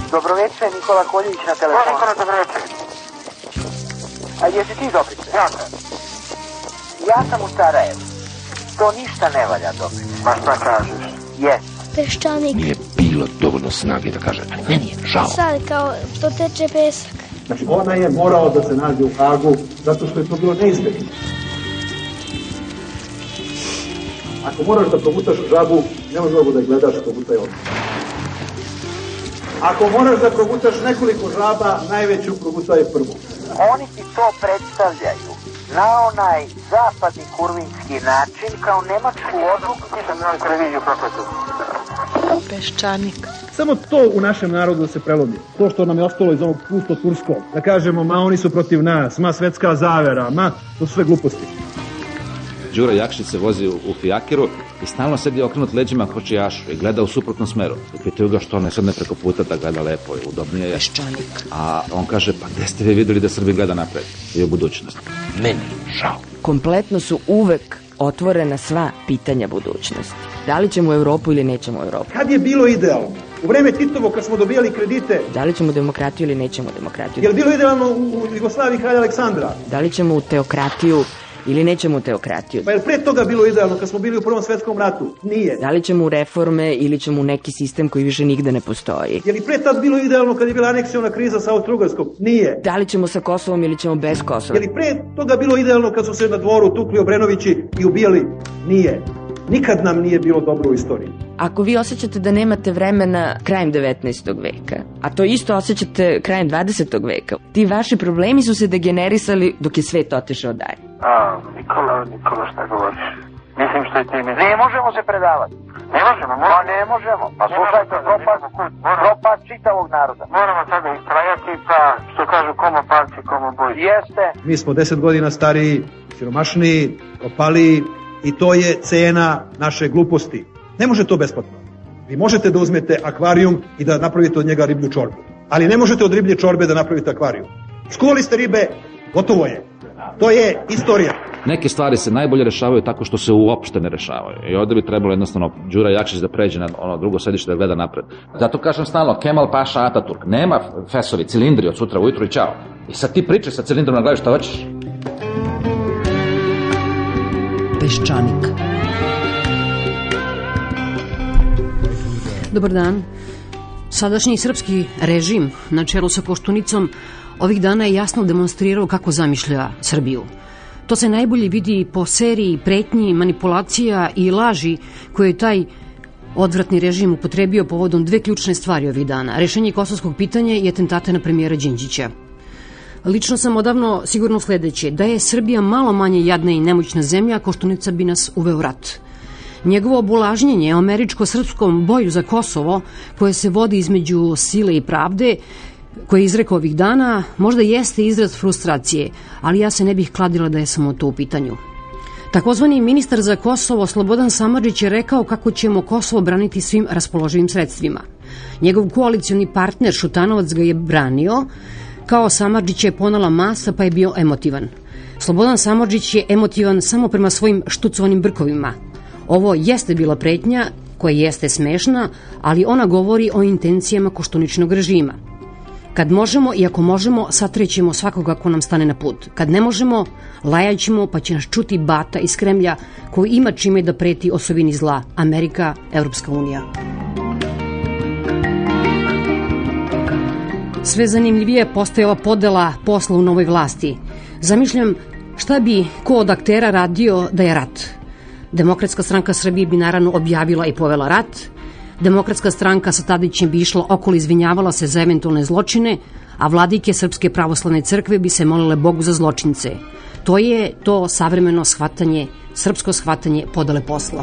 Dobroveče, Nikola Koljević na telefonu. Nikola, dobroveče. A jesi ti Dobrice? Ja sam. Ja sam u Sarajevu. To ništa ne valja, Dobrice. Ma šta kažeš? Jes. Peščanik. Nije bilo dovoljno snage da kaže, ali meni je žao. Sad kao što teče pesak. Znači, ona je morao da se nađe u Hagu zato što je to bilo neizbježno. Ako moraš da progutaš žabu, ne možeš mogu da gledaš progutaj odmah. Ako moraš da progutaš nekoliko žaba, najveću progutaj prvu. Oni ti to predstavljaju na onaj zapadni kurvinski način kao nemačku odluku. Nisam na televiziju prokletu. Peščanik. Samo to u našem narodu da se prelomi. To što nam je ostalo iz ovog pusto turskog. Da kažemo, ma oni su protiv nas, ma svetska zavera, ma to su sve gluposti. Đura Jakšić se vozi u fijakiru i stalno sedi okrenut leđima kočijašu i gleda u suprotnom smeru. I pitaju ga što ne sedne preko puta da gleda lepo i udobnije je. Peščanik. A on kaže, pa gde ste vi videli da Srbi gleda napred i u budućnost? Meni žao. Kompletno su uvek otvorena sva pitanja budućnosti. Da li ćemo u Evropu ili nećemo u Evropu? Kad je bilo idealno? U vreme Titovo kad smo dobijali kredite. Da li ćemo demokratiju ili nećemo demokratiju? Je li bilo idealno u Jugoslaviji kralja Aleksandra? Da li ćemo u teokratiju ili nećemo u teokratiju? Pa je li pre toga bilo idealno kad smo bili u Prvom svetskom ratu? Nije. Da li ćemo u reforme ili ćemo u neki sistem koji više nigde ne postoji? Je li pre tad bilo idealno kad je bila aneksiona kriza sa Austro-Ugarskom? Nije. Da li ćemo sa Kosovom ili ćemo bez Kosova? Je li pre toga bilo idealno kad su se na dvoru tukli Obrenovići i ubijali? Nije. Nikad nam nije bilo dobro u istoriji. Ako vi osjećate da nemate vremena krajem 19. veka, a to isto osjećate krajem 20. veka, ti vaši problemi su se degenerisali dok je svet otišao dalje. Nikola, šta govoriš? Mislim što je ti misliš. Ne možemo se predavati. Ne možemo, Pa ne možemo. Pa slušajte, propad čitavog naroda. Moramo sada istrajati, pa što kažu komo palci, komo boji. Jeste. Mi smo 10 godina stariji, siromašniji, propaliji i to je cena naše gluposti. Ne može to besplatno. Vi možete da uzmete akvarijum i da napravite od njega riblju čorbu. Ali ne možete od riblje čorbe da napravite akvarijum. Skuvali ste ribe, gotovo je. To je istorija. Neke stvari se najbolje rešavaju tako što se uopšte ne rešavaju. I ovde bi trebalo jednostavno Đura Jakšić da pređe na ono drugo sedište da gleda napred. Zato kažem stalno, Kemal Paša Ataturk, nema fesovi, cilindri od sutra ujutru i čao. I sad ti pričaj sa cilindrom na glavi šta hoćeš. Peščanik. Dobar dan. Sadašnji srpski režim na čelu sa Koštunicom ovih dana je jasno demonstrirao kako zamišlja Srbiju. To se najbolje vidi po seriji pretnji, manipulacija i laži koje je taj odvratni režim upotrebio povodom dve ključne stvari ovih dana. Rešenje kosovskog pitanja i atentate na premijera Đinđića. Lično sam odavno sigurno sledeće, da je Srbija malo manje jadna i nemoćna zemlja, Koštunica bi nas uveo rat. Njegovo obulažnjenje o američko-srpskom boju za Kosovo, koje se vodi između sile i pravde, koje je izrekao ovih dana, možda jeste izraz frustracije, ali ja se ne bih kladila da je samo to u pitanju. Takozvani ministar za Kosovo Slobodan Samardžić je rekao kako ćemo Kosovo braniti svim raspoloživim sredstvima. Njegov koalicioni partner Šutanovac ga je branio, kao Samardžić je ponela masa pa je bio emotivan. Slobodan Samardžić je emotivan samo prema svojim štucovanim brkovima. Ovo jeste bila pretnja koja jeste smešna, ali ona govori o intencijama koštuničnog režima. Kad možemo i ako možemo, satrećemo svakoga ko nam stane na put. Kad ne možemo, lajaćemo pa će nas čuti bata iz Kremlja koji ima čime da preti osovini zla, Amerika, Evropska unija. Sve zanimljivije postaje ova podela posla u novoj vlasti. Zamišljam šta bi ko od aktera radio da je rat. Demokratska stranka Srbije bi naravno objavila i povela rat. Demokratska stranka sa Tadićem bi išla okolo, izvinjavala se za eventualne zločine, a vladike Srpske pravoslavne crkve bi se molile Bogu za zločince. To je to savremeno shvatanje, srpsko shvatanje podele posla.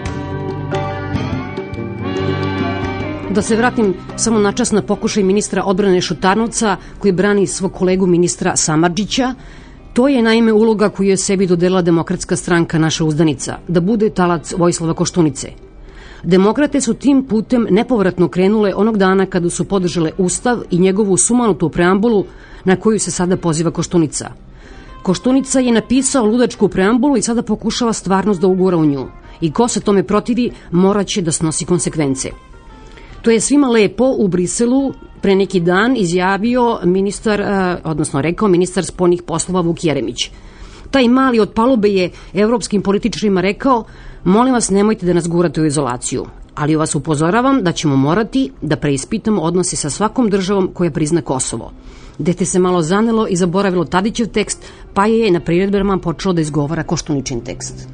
Da se vratim samo načas na pokušaj ministra odbrane Šutanovca koji brani svog kolegu ministra Samardžića. To je naime uloga koju je sebi dodelila Demokratska stranka, naša uzdanica, da bude talac Vojislava Koštunice. Demokrate su tim putem nepovratno krenule onog dana kada su podržale Ustav i njegovu sumanutu preambulu na koju se sada poziva Koštunica. Koštunica je napisao ludačku preambulu i sada pokušava stvarnost da ugura u nju. I ko se tome protivi, morat će da snosi konsekvence. To je svima lepo u Briselu pre neki dan izjavio rekao ministar spoljnih poslova Vuk Jeremić. Taj mali od palube je evropskim političarima rekao: molim vas, nemojte da nas gurate u izolaciju, ali vas upozoravam da ćemo morati da preispitamo odnose sa svakom državom koja prizna Kosovo. Dete se malo zanelo i zaboravilo Tadićev tekst, pa je na priredbama počelo da izgovara Koštuničin tekst.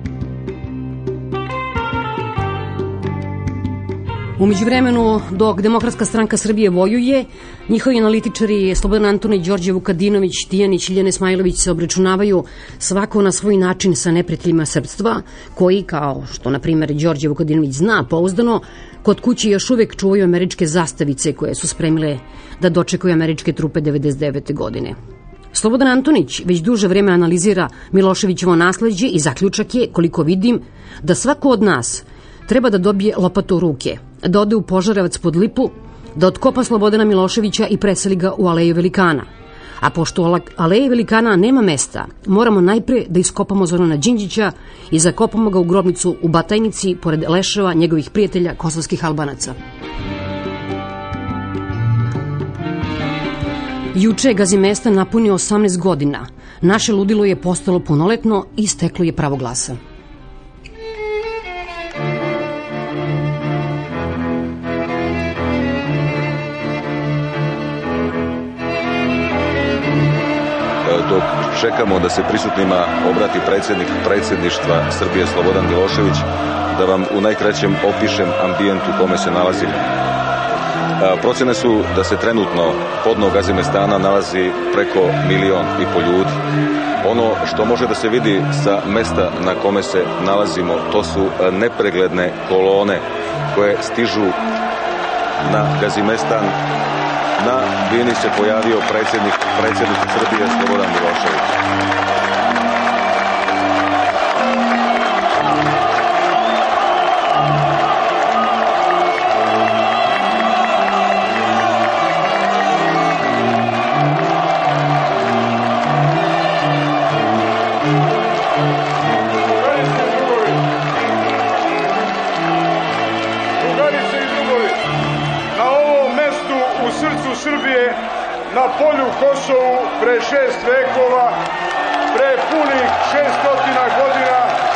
U međuvremenu, dok Demokratska stranka Srbije vojuje, njihovi analitičari Slobodan Antonić, Đorđe Vukadinović, Tijanić i Ljene Smajlović se obračunavaju svako na svoj način sa neprijateljima srpstva, koji, kao što na primjer Đorđe Vukadinović zna pouzdano, kod kuće još uvek čuvaju američke zastavice koje su spremile da dočekuju američke trupe 1999. godine. Slobodan Antonić već duže vreme analizira Miloševićevo nasleđe i zaključak je, koliko vidim, da svako od nas treba da dobije lopatu u ruke, da ode u Požarevac pod Lipu, da otkopa Slobodana Miloševića i preseli ga u Aleju Velikana. A pošto u Aleji Velikana nema mesta, moramo najpre da iskopamo Zorana Đinđića i zakopamo ga u grobnicu u Batajnici, pored leševa njegovih prijatelja kosovskih Albanaca. Juče je Gazimestan napunio 18 godina. Naše ludilo je postalo punoletno i steklo je pravo glasa. Dok čekamo da se prisutnima obrati predsjednik predsjedništva Srbije Slobodan Milošević, da vam u najkraćem opišem ambijent u kome se nalazimo. Procene su da se trenutno pod dnom Gazimestana nalazi preko 1,5 miliona ljudi. Ono što može da se vidi sa mesta na kome se nalazimo, to su nepregledne kolone koje stižu na Gazimestan. Na bini se pojavio predsjednik Srbije Slobodan Milošević. Na polju Kosovu pre 6 vekova, pre punih 600 godina,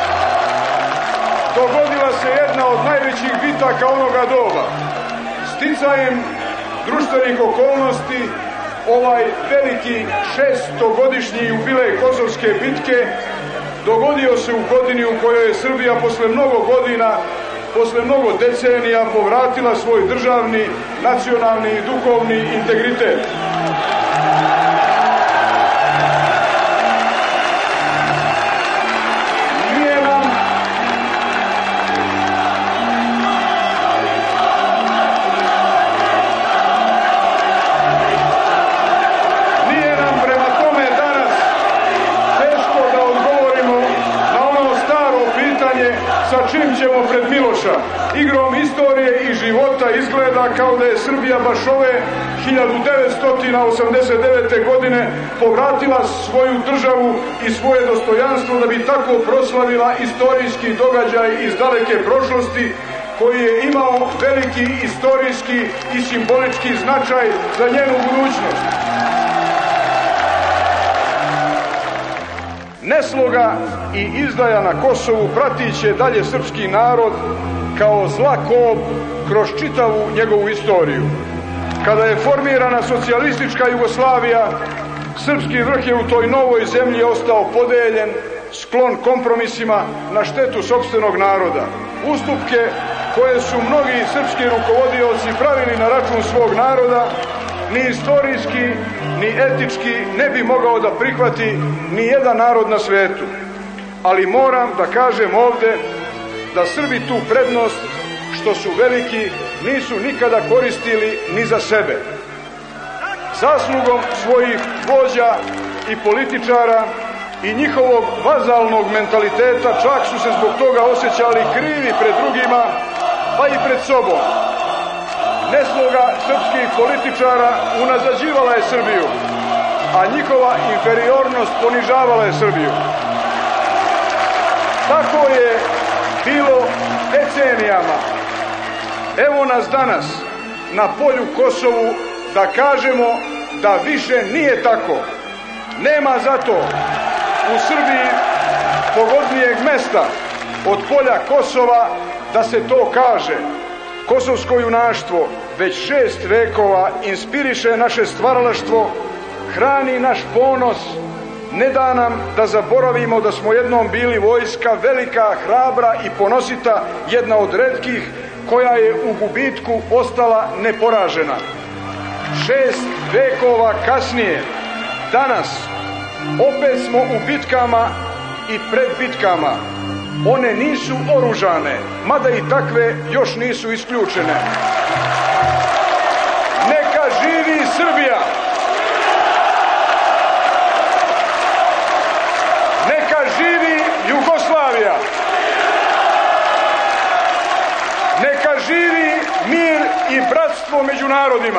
dogodila se jedna od najvećih bitaka onoga doba. Sticajem društvenih okolnosti, ovaj veliki 600-godišnji jubilej Kosovske bitke dogodio se u godini u kojoj je Srbija posle mnogo godina, posle mnogo decenija povratila svoj državni, nacionalni i duhovni integritet. Igrom istorije i života izgleda kao da je Srbija baš ove 1989. godine povratila svoju državu i svoje dostojanstvo da bi tako proslavila istorijski događaj iz daleke prošlosti koji je imao veliki istorijski i simbolički značaj za njenu budućnost. Nesloga i izdaja na Kosovu pratit će dalje srpski narod kao zla kob kroz čitavu njegovu istoriju. Kada je formirana socijalistička Jugoslavija, srpski vrh je u toj novoj zemlji ostao podeljen, sklon kompromisima na štetu sopstvenog naroda. Ustupke koje su mnogi srpski rukovodioci pravili na račun svog naroda, ni istorijski, ni etički ne bi mogao da prihvati ni jedan narod na svetu. Ali moram da kažem ovde da Srbi tu prednost, što su veliki, nisu nikada koristili ni za sebe. Zaslugom svojih vođa i političara i njihovog vazalnog mentaliteta čak su se zbog toga osjećali krivi pred drugima, pa i pred sobom. Nesloga srpskih političara unazađivala je Srbiju, a njihova inferiornost ponižavala je Srbiju. Tako je bilo decenijama. Evo nas danas na polju Kosovu da kažemo da više nije tako. Nema zato u Srbiji pogodnijeg mesta od polja Kosova da se to kaže. Kosovsko junaštvo već 6 vekova inspiriše naše stvaralaštvo, hrani naš ponos, ne da nam da zaboravimo da smo jednom bili vojska velika, hrabra i ponosita, jedna od retkih koja je u gubitku ostala neporažena. 6 vekova kasnije, danas, opet smo u bitkama i pred bitkama. One nisu oružane, mada i takve još nisu isključene. Neka živi Srbija! Neka živi Jugoslavija! Neka živi mir i bratstvo među narodima!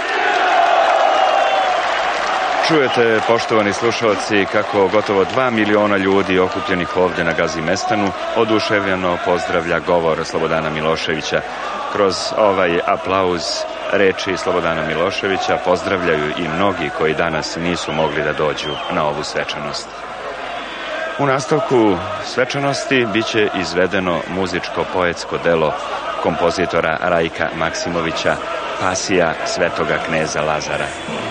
Čujete, poštovani slušalci, kako gotovo 2 miliona ljudi okupljenih ovdje na Gazimestanu oduševljeno pozdravlja govor Slobodana Miloševića. Kroz ovaj aplauz reči Slobodana Miloševića pozdravljaju i mnogi koji danas nisu mogli da dođu na ovu svečanost. U nastavku svečanosti biće izvedeno muzičko-poetsko delo kompozitora Rajka Maksimovića Pasija svetoga kneza Lazara.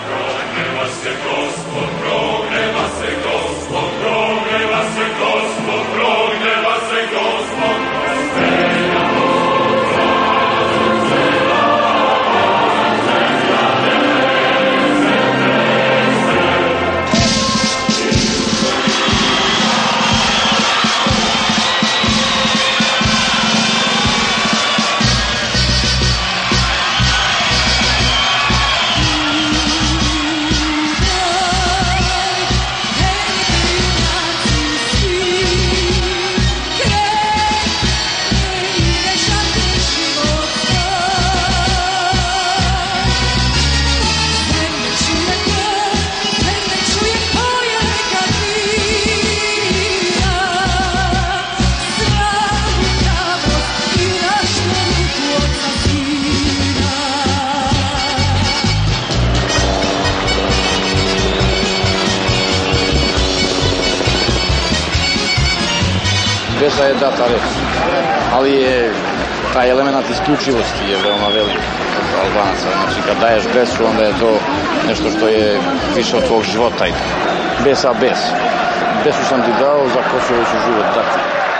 Besa je data reč, ali je taj element isključivosti je veoma velik kod Albanaca. Znači, kad daješ besu, onda je to nešto što je više od tvog života i tako. Besa, bes. Besu sam ti dao, za Kosovo ću život dati.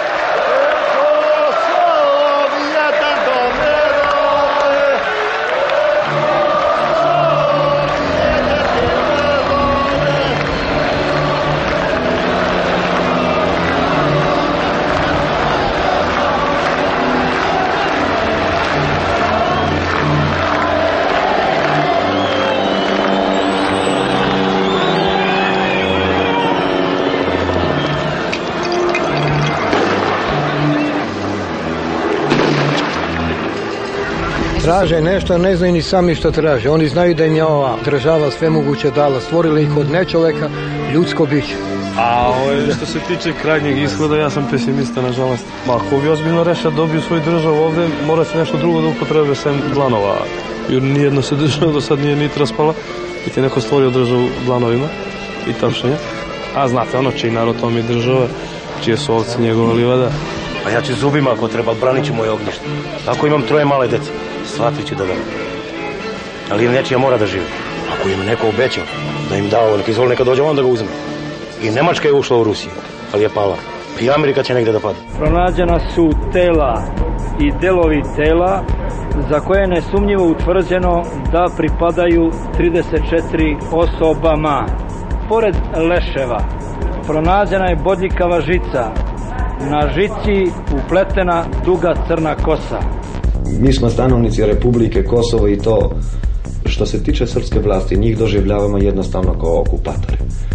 Traže nešto, ne znaju ni sami što traže. Oni znaju da im je ova država sve moguće dala. Stvorila ih od nečoveka, ljudsko biće. A što se tiče krajnjeg ishoda, ja sam pesimista, nažalost. Ako bi ozbiljno rešao dobiju svoju državu ovde, mora se nešto drugo da upotrebe sem dlanova. Jer nijedno se država do sad nije nit raspala, i ti neko stvorio državu dlanovima i tapšenja. A znate, ono čiji narod to mi država, čije su ovce njegove livada. A ja ću zubima ako treba, branit ću moje ognjište. Ako imam 3 male dece, shvatit ću da ga. Ali im nečija mora da živi. Ako im neko obećao da im dao, neka izvoli, neka dođe on da ga uzme. I Nemačka je ušla u Rusiju, ali je pala. I Amerika će negde da pada. Pronađena su tela i delovi tela za koje je nesumnjivo utvrđeno da pripadaju 34 osobama. Pored leševa pronađena je bodljikava žica. Na žici upletena duga crna kosa. Mi smo stanovnici Republike Kosovo i to što se tiče srpske vlasti, njih doživljavamo jednostavno kao okupatori.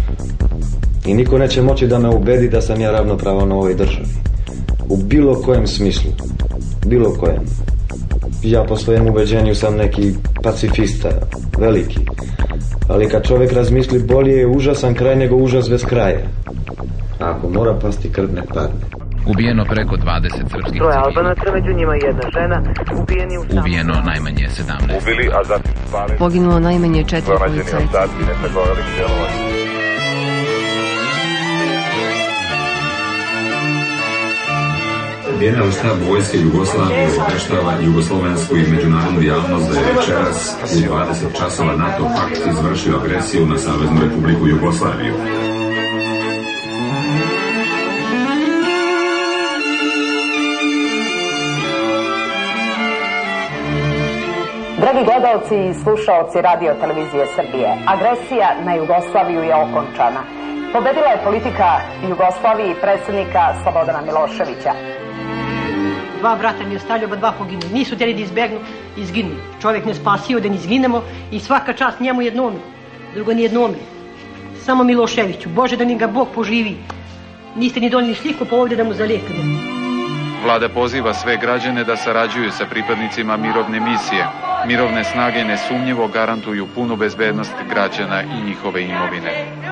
I niko neće moći da me ubedi da sam ja ravnopravan u ovoj državi. U bilo kojem smislu. Bilo kojem. Ja po svojem ubeđenju sam neki pacifista, veliki. Ali kad čovjek razmisli, bolje je užasan kraj nego užas bez kraja. A ako mora pasti krv, nek padne. Ubijeno preko 20 srpskih civila. 3 Albanaca, među njima 1 žena, ubijeni u samopalu. Ubijeno najmanje 17. Ubili, a zatim spali. Poginulo najmanje 4 policajca. Generalni štab vojske Jugoslavije obavještava jugoslovensku i međunarodnu javnost da je večeras u 20 časova NATO pakt izvršio agresiju na Saveznu Republiku Jugoslaviju. Dragi gledalci i slušaoci Radio Televizije Srbije, agresija na Jugoslaviju je okončana. Pobedila je politika Jugoslavije i predsjednika Slobodana Miloševića. 2 brata mi ostavljaju, 2 poginuli. Nisu htjeli da izbegnu, izginuli. Čovjek ne spasio da ne izginemo i svaka čast njemu jednome, drugo ni jednome. Samo Miloševiću. Bože da mi ga Bog poživi. Niste ni donijeli sliku pa ovdje da mu zalijekamo. Vlada poziva sve građane da sarađuju sa pripadnicima mirovne misije. Mirovne snage nesumnjivo garantuju punu bezbednost građana i njihove imovine.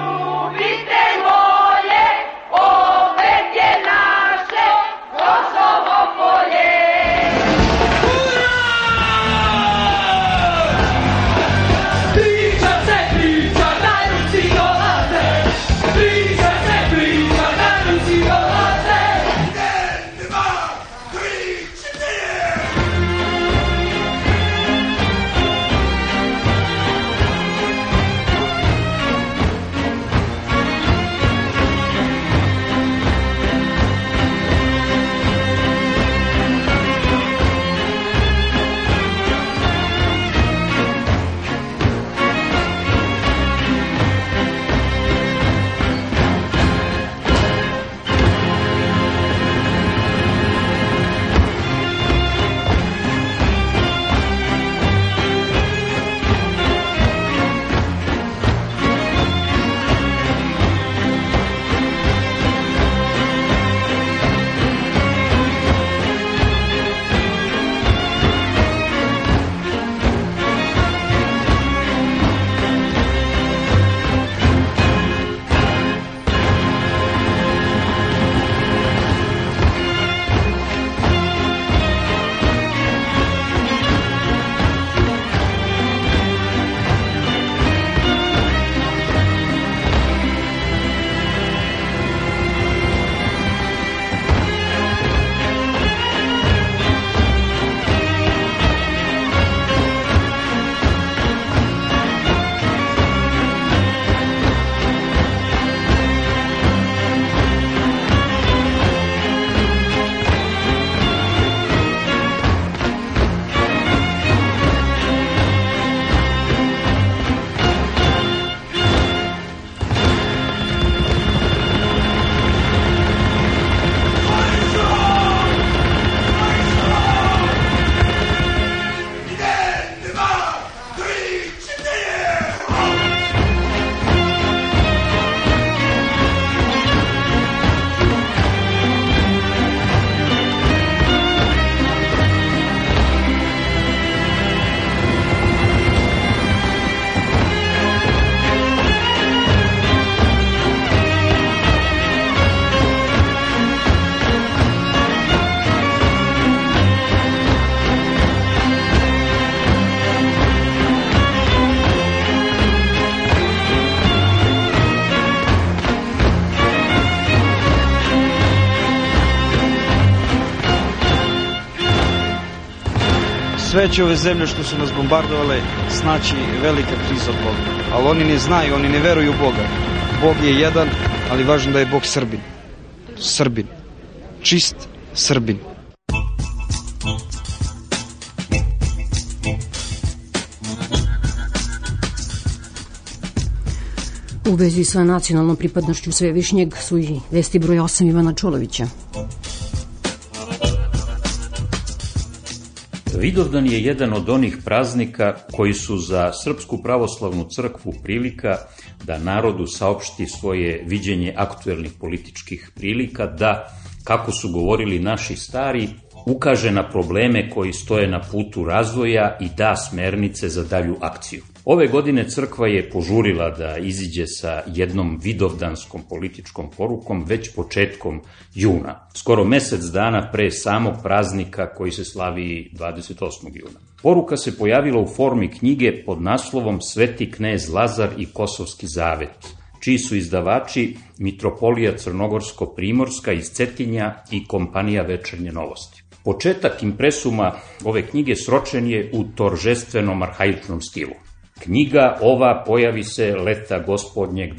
Sve će ove zemlje što su nas bombardovale snaći velika kriza od Boga. Ali oni ne znaju, oni ne veruju u Boga. Bog je jedan, ali važno da je Bog Srbin. Srbin. Čist Srbin. U vezi sa nacionalnom pripadnošću Svevišnjeg su i vesti broj 8 Ivana Čolovića. Vidovdan je jedan od onih praznika koji su za Srpsku pravoslavnu crkvu prilika da narodu saopšti svoje viđenje aktuelnih političkih prilika, da, kako su govorili naši stari, ukaže na probleme koji stoje na putu razvoja i da smernice za dalju akciju. Ove godine crkva je požurila da iziđe sa jednom vidovdanskom političkom porukom već početkom juna, skoro mesec dana pre samog praznika koji se slavi 28. juna. Poruka se pojavila u formi knjige pod naslovom Sveti knez Lazar i Kosovski zavet, čiji su izdavači Mitropolija Crnogorsko-Primorska iz Cetinja i kompanija Večernje novosti. Početak impresuma ove knjige sročen je u toržestvenom arhaičnom stilu. Knjiga ova pojavi se leta gospodnjeg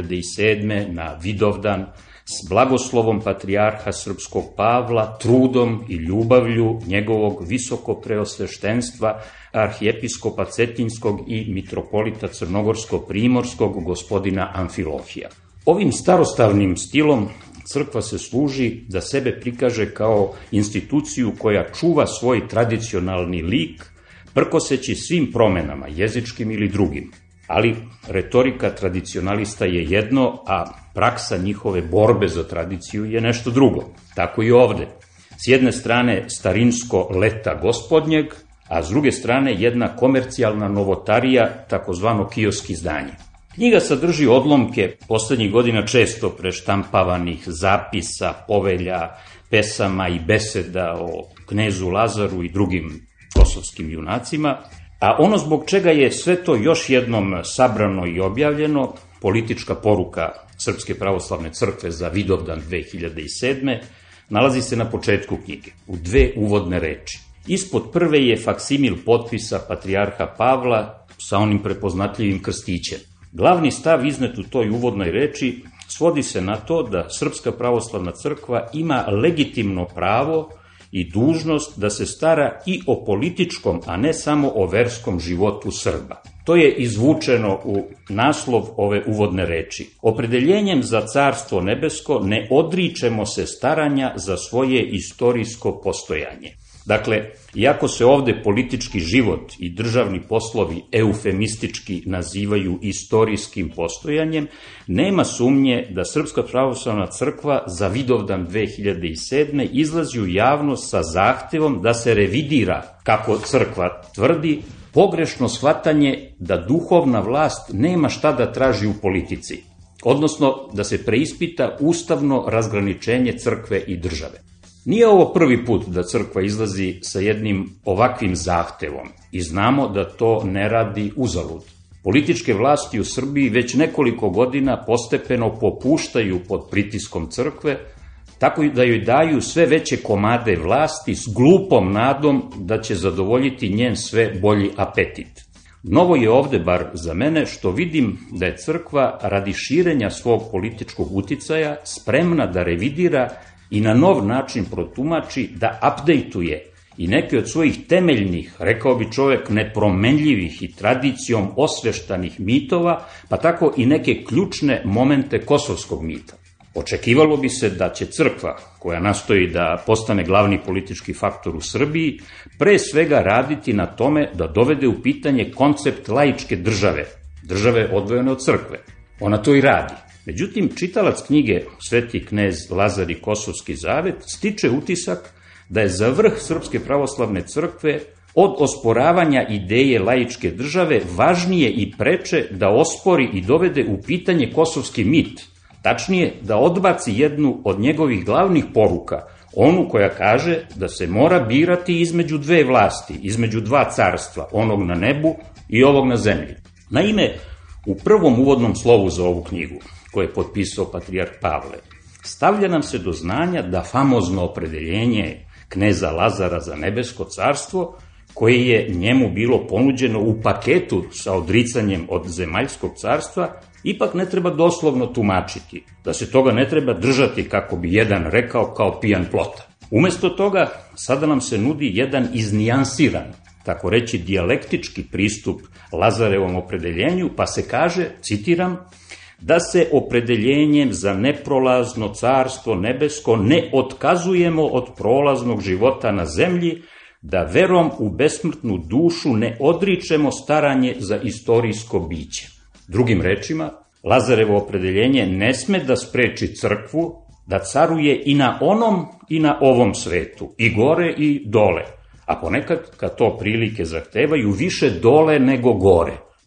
2007. na Vidovdan s blagoslovom patrijarha srpskog Pavla, trudom i ljubavlju njegovog visokopreosveštenstva, arhijepiskopa Cetinjskog i mitropolita Crnogorsko-Primorskog gospodina Amfilohija. Ovim starostavnim stilom crkva se služi da sebe prikaže kao instituciju koja čuva svoj tradicionalni lik, prkoseći svim promenama, jezičkim ili drugim. Ali retorika tradicionalista je jedno, a praksa njihove borbe za tradiciju je nešto drugo. Tako i ovde. S jedne strane starinsko leta gospodnjeg, a s druge strane jedna komercijalna novotarija, takozvano kiosk izdanje. Knjiga sadrži odlomke poslednjih godina često preštampavanih zapisa, povelja, pesama i beseda o knezu Lazaru i drugim kosovskim junacima, a ono zbog čega je sve to još jednom sabrano i objavljeno, politička poruka Srpske pravoslavne crkve za Vidovdan 2007. nalazi se na početku knjige, u 2 uvodne reči. Ispod prve je faksimil potpisa patrijarha Pavla sa onim prepoznatljivim krstićem. Glavni stav iznet u toj uvodnoj reči svodi se na to da Srpska pravoslavna crkva ima legitimno pravo i dužnost da se stara i o političkom, a ne samo o verskom životu Srba. To je izvučeno u naslov ove uvodne reči. Opredeljenjem za Carstvo nebesko ne odričemo se staranja za svoje istorijsko postojanje. Dakle, iako se ovde politički život i državni poslovi eufemistički nazivaju istorijskim postojanjem, nema sumnje da Srpska pravoslavna crkva za Vidovdan 2007. izlazi u javnost sa zahtevom da se revidira, kako crkva tvrdi, pogrešno shvatanje da duhovna vlast nema šta da traži u politici, odnosno da se preispita ustavno razgraničenje crkve i države. Nije ovo prvi put da crkva izlazi sa jednim ovakvim zahtevom i znamo da to ne radi uzalud. Političke vlasti u Srbiji već nekoliko godina postepeno popuštaju pod pritiskom crkve, tako da joj daju sve veće komade vlasti s glupom nadom da će zadovoljiti njen sve bolji apetit. Novo je ovde, bar za mene, što vidim da je crkva radi širenja svog političkog uticaja spremna da revidira i na nov način protumači, da updateuje i neke od svojih temeljnih, rekao bi čovek, nepromenljivih i tradicijom osveštanih mitova, pa tako i neke ključne momente kosovskog mita. Očekivalo bi se da će crkva, koja nastoji da postane glavni politički faktor u Srbiji, pre svega raditi na tome da dovede u pitanje koncept laičke države, države odvojene od crkve. Ona to i radi. Međutim, čitalac knjige Sveti knez Lazar i Kosovski zavet stiče utisak da je za vrh Srpske pravoslavne crkve od osporavanja ideje laičke države važnije i preče da ospori i dovede u pitanje kosovski mit, tačnije da odbaci jednu od njegovih glavnih poruka, onu koja kaže da se mora birati između 2 vlasti, između 2 carstva, onog na nebu i ovog na zemlji. Naime, u prvom uvodnom slovu za ovu knjigu, koje je potpisao patrijarh Pavle, stavlja nam se do znanja da famozno opredeljenje kneza Lazara za nebesko carstvo, koje je njemu bilo ponuđeno u paketu sa odricanjem od zemaljskog carstva, ipak ne treba doslovno tumačiti, da se toga ne treba držati, kako bi jedan rekao, kao pijan plota. Umesto toga, sada nam se nudi jedan iznijansiran, tako reći dijalektički pristup Lazarevom opredeljenju, pa se kaže, citiram, da se opredeljenjem za neprolazno carstvo nebesko ne otkazujemo od prolaznog života na zemlji, da verom u besmrtnu dušu ne odričemo staranje za istorijsko biće. Drugim rečima, Lazarevo opredeljenje ne sme da spreči crkvu da caruje i na onom i na ovom svetu, i gore i dole, a ponekad, kad to prilike zahtevaju, više dole nego gore.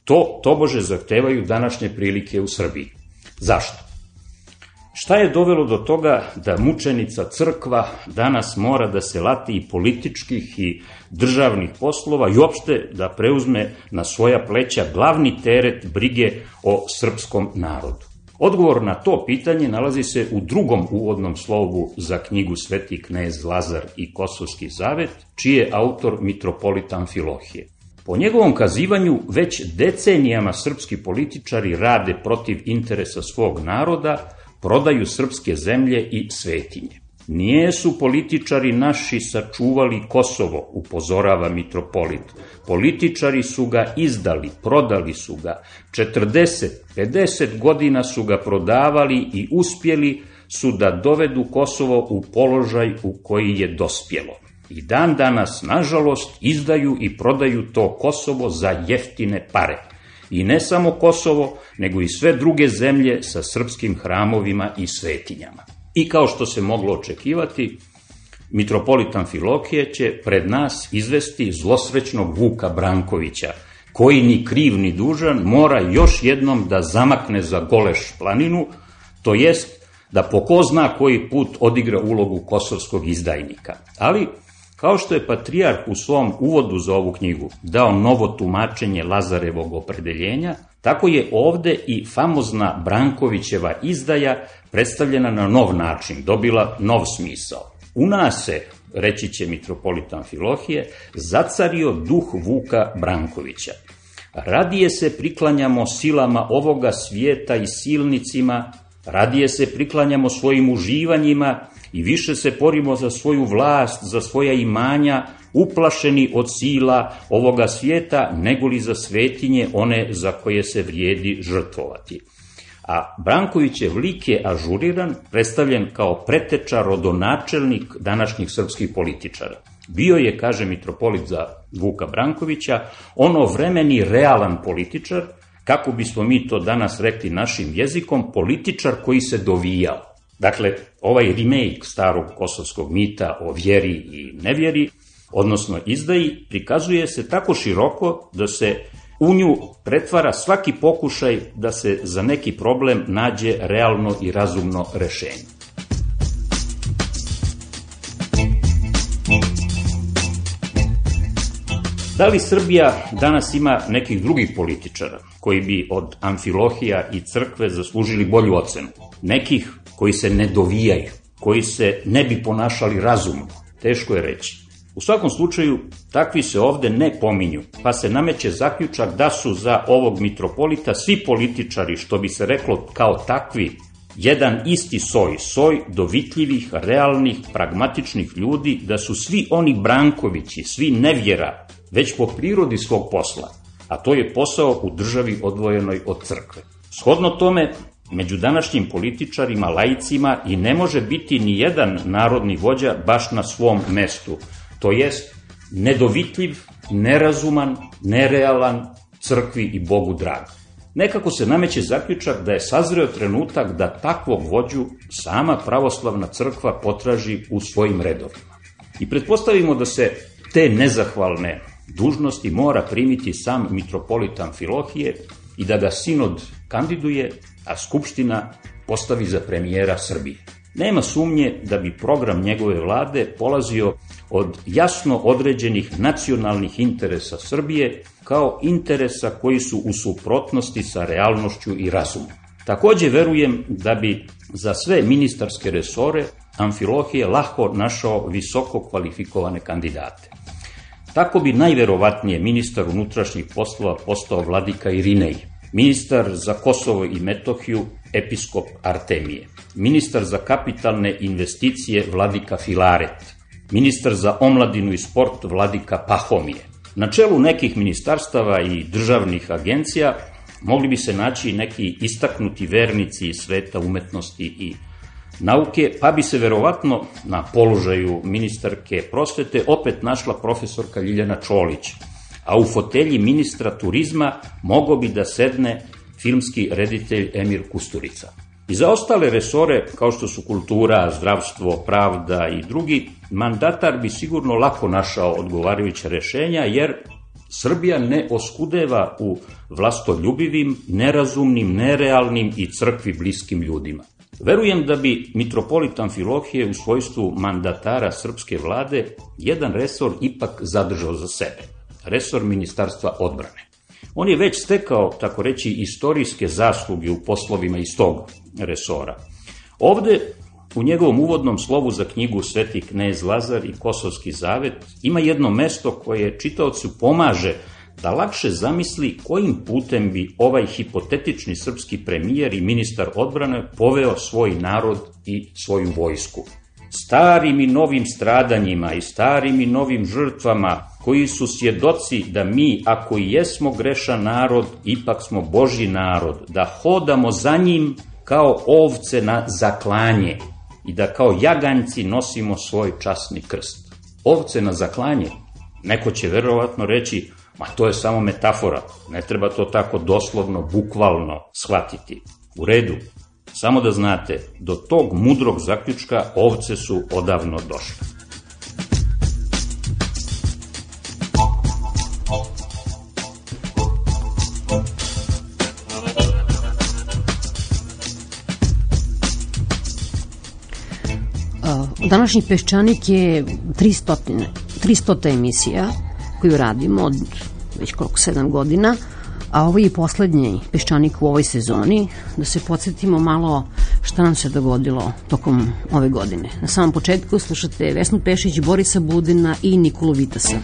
To tobože zahtevaju današnje prilike u Srbiji. Zašto? Šta je dovelo do toga da mučenica crkva danas mora da se lati i političkih i državnih poslova i uopšte da preuzme na svoja pleća glavni teret brige o srpskom narodu? Odgovor na to pitanje nalazi se u drugom uvodnom slovu za knjigu Sveti knez Lazar i Kosovski zavet, čiji je autor mitropolit Amfilohije. Po njegovom kazivanju, već decenijama srpski političari rade protiv interesa svog naroda, prodaju srpske zemlje i svetinje. Nijesu političari naši sačuvali Kosovo, upozorava mitropolit. Političari su ga izdali, prodali su ga. 40-50 godina su ga prodavali i uspjeli su da dovedu Kosovo u položaj u koji je dospjelo. I dan danas, nažalost, izdaju i prodaju to Kosovo za jeftine pare. I ne samo Kosovo, nego i sve druge zemlje sa srpskim hramovima i svetinjama. I kao što se moglo očekivati, mitropolit Amfilohije će pred nas izvesti zlosrećnog Vuka Brankovića, koji ni kriv ni dužan mora još jednom da zamakne za Goleš planinu, to jest da po ko zna koji put odigra ulogu kosovskog izdajnika. Ali, kao što je patrijarh u svom uvodu za ovu knjigu dao novo tumačenje Lazarevog opredeljenja, tako je ovde i famozna Brankovićeva izdaja predstavljena na nov način, dobila nov smisao. U nas se, reći će mitropolit Amfilohije, zacario duh Vuka Brankovića. Radije se priklanjamo silama ovoga svijeta i silnicima, radije se priklanjamo svojim uživanjima i više se borimo za svoju vlast, za svoja imanja, uplašeni od sila ovoga svijeta, negoli za svetinje one za koje se vrijedi žrtvovati. A Brankovićev lik je ažuriran, predstavljen kao preteča rodonačelnik današnjih srpskih političara. Bio je, kaže mitropolit za Vuka Brankovića, ono vremeni realan političar, kako bismo mi to danas rekli našim jezikom, političar koji se dovijao. Dakle, ovaj remake starog kosovskog mita o vjeri i nevjeri, odnosno izdaji, prikazuje se tako široko da se u nju pretvara svaki pokušaj da se za neki problem nađe realno i razumno rešenje. Da li Srbija danas ima nekih drugih političara koji bi od Amfilohija i crkve zaslužili bolju ocenu? Nekih koji se ne dovijaju, koji se ne bi ponašali razumno? Teško je reći. U svakom slučaju, takvi se ovde ne pominju, pa se nameće zaključak da su za ovog mitropolita svi političari, što bi se reklo kao takvi, jedan isti soj dovitljivih, realnih, pragmatičnih ljudi, da su svi oni Brankovići, svi nevjera, već po prirodi svog posla, a to je posao u državi odvojenoj od crkve. Shodno tome, među današnjim političarima, laicima i ne može biti ni jedan narodni vođa baš na svom mestu, to jest nedovitljiv, nerazuman, nerealan, crkvi i Bogu drag. Nekako se nameće zaključak da je sazreo trenutak da takvog vođu sama pravoslavna crkva potraži u svojim redovima. I pretpostavimo da se te nezahvalne dužnosti mora primiti sam mitropolit Amfilohije i da ga sinod kandiduje, a skupština postavi za premijera Srbije. Nema sumnje da bi program njegove vlade polazio od jasno određenih nacionalnih interesa Srbije kao interesa koji su u suprotnosti sa realnošću i razumom. Takođe verujem da bi za sve ministarske resore Amfilohije lako našao visoko kvalifikovane kandidate. Tako bi najverovatnije ministar unutrašnjih poslova postao vladika Irinej, ministar za Kosovo i Metohiju episkop Artemije, ministar za kapitalne investicije vladika Filaret, ministar za omladinu i sport vladika Pahomije. Na čelu nekih ministarstava i državnih agencija mogli bi se naći neki istaknuti vernici iz sveta umetnosti i nauke, pa bi se verovatno na položaju ministarke prosvete opet našla profesorka Ljiljana Čolić, a u fotelji ministra turizma mogao bi da sedne filmski reditelj Emir Kusturica. I za ostale resore, kao što su kultura, zdravstvo, pravda i drugi, mandatar bi sigurno lako našao odgovarajuća rešenja, jer Srbija ne oskudeva u vlastoljubivim, nerazumnim, nerealnim i crkvi bliskim ljudima. Verujem da bi mitropolit Amfilohije u svojstvu mandatara srpske vlade jedan resor ipak zadržao za sebe. Resor Ministarstva odbrane. On je već stekao, tako reći, istorijske zasluge u poslovima iz tog resora. Ovde, u njegovom uvodnom slovu za knjigu Sveti knez Lazar i Kosovski zavet, ima jedno mesto koje čitaocu pomaže da lakše zamisli kojim putem bi ovaj hipotetični srpski premijer i ministar odbrane poveo svoj narod i svoju vojsku. Starim i novim stradanjima i starim i novim žrtvama koji su svjedoci da mi, ako i jesmo grešan narod, ipak smo Božji narod, da hodamo za njim kao ovce na zaklanje i da kao jaganjci nosimo svoj časni krst. Ovce na zaklanje? Neko će verovatno reći, ma to je samo metafora, ne treba to tako doslovno, bukvalno shvatiti. U redu, samo da znate, do tog mudrog zaključka ovce su odavno došle. Današnji Peščanik je 300 emisija koju radimo od već koliko 7 godina, a ovo je poslednji Peščanik u ovoj sezoni, da se podsjetimo malo šta nam se dogodilo tokom ove godine. Na samom početku slušate Vesnu Pešić, Borisa Budina i Nikolu Vitasa.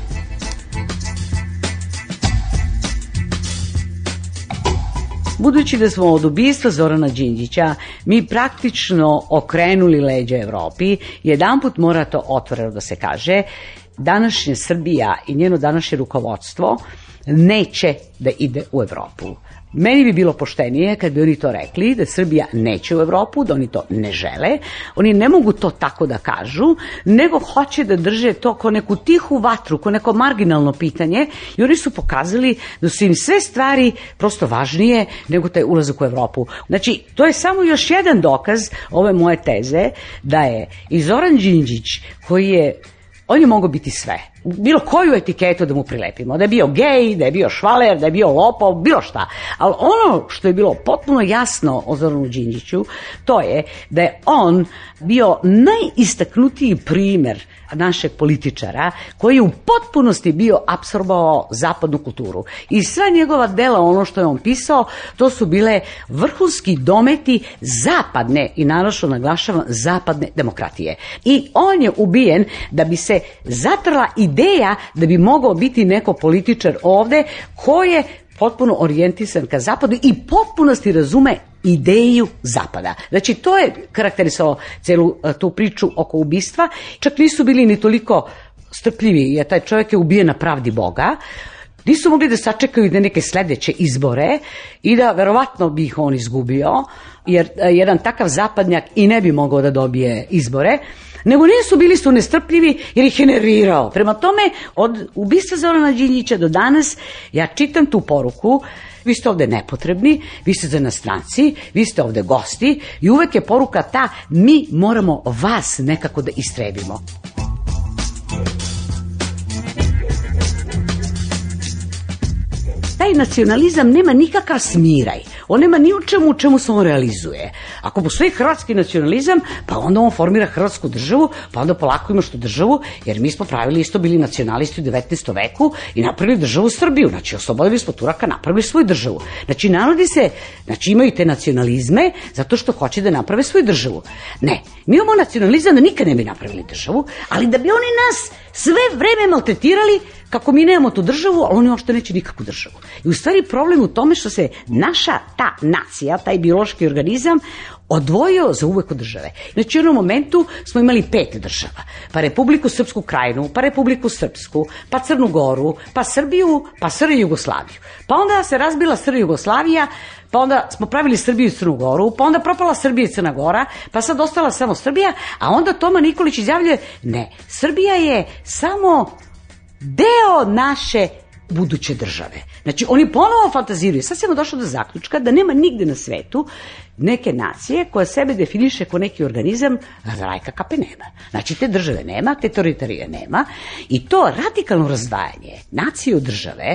Budući da smo od ubistva Zorana Đinđića mi praktično okrenuli leđa Evropi, jedanput mora to otvoreno da se kaže, današnja Srbija i njeno današnje rukovodstvo neće da ide u Evropu. Meni bi bilo poštenije kad bi oni to rekli, da Srbija neće u Evropu, da oni to ne žele. Oni ne mogu to tako da kažu, nego hoće da drže to kao neku tihu vatru, kao neko marginalno pitanje, i oni su pokazali da su im sve stvari prosto važnije nego taj ulazak u Evropu. Znači, to je samo još jedan dokaz ove moje teze da je i Zoran Đinđić, on je mogao biti sve. Bilo koju etiketu da mu prilepimo. Da je bio gej, da je bio švaler, da je bio lopov, bilo šta. Ali ono što je bilo potpuno jasno o Zoranu Đinđiću, to je da je on bio najistaknutiji primer našeg političara koji je u potpunosti bio apsorbovao zapadnu kulturu. I sva njegova dela, ono što je on pisao, to su bile vrhunski dometi zapadne, i naravno naglašavam, zapadne demokratije. I on je ubijen da bi se zatrla ideja da bi mogao biti neko političar ovde ko je potpuno orijentisan ka zapadu i potpunosti razume ideju zapada. Znači, to je karakterisalo celu tu priču oko ubistva. Čak nisu bili ni toliko strpljivi, jer taj čovjek je ubijen na pravdi Boga. Nisu mogli da sačekaju na neke sledeće izbore i da verovatno bi ih on izgubio, jer jedan takav zapadnjak i ne bi mogao da dobije izbore, nego bili su nestrpljivi jer ih je nervirao. Prema tome, od ubistva Zorana Đinđića do danas ja čitam tu poruku: vi ste ovde nepotrebni, vi ste za nas stranci, vi ste ovde gosti, i uvek je poruka ta: mi moramo vas nekako da istrebimo. Taj nacionalizam nema nikakav smiraj. On nema ni u čemu se on realizuje. Ako postoji hrvatski nacionalizam, pa onda on formira hrvatsku državu, pa onda polako imaš tu državu, jer mi smo pravili isto, bili nacionalisti u 19. veku i napravili državu Srbiju. Znači, oslobodili smo Turaka, napravili svoju državu. Znači, narodi imaju te nacionalizme zato što hoće da naprave svoju državu. Ne, mi imamo nacionalizam da nikad ne bi napravili državu, ali da bi oni nas sve vreme maltretirali kako mi nemamo tu državu, ali oni uopšte neće nikakvu državu. I u stvari problem u tome što se naša ta nacija, taj biološki organizam, odvojio za uvek od države. Znači, u jednom momentu smo imali 5 država. Pa Republiku Srpsku Krajinu, pa Republiku Srpsku, pa Crnu Goru, pa Srbiju, pa SR Jugoslaviju. Pa onda se razbila SR Jugoslavija, pa onda smo pravili Srbiju i Crnu Goru, pa onda propala Srbija i Crna Gora, pa sad ostala samo Srbija, a onda Toma Nikolić izjavljuje: ne, Srbija je samo deo naše buduće države. Znači, oni ponovo fantaziraju. Sad smo došli do zaključka da nema nigde na svetu neke nacije koja sebe definiše kao neki organizam, Rajka Kape nema. Znači, te države nema, te teritorije nema i to radikalno razdvajanje nacije od države,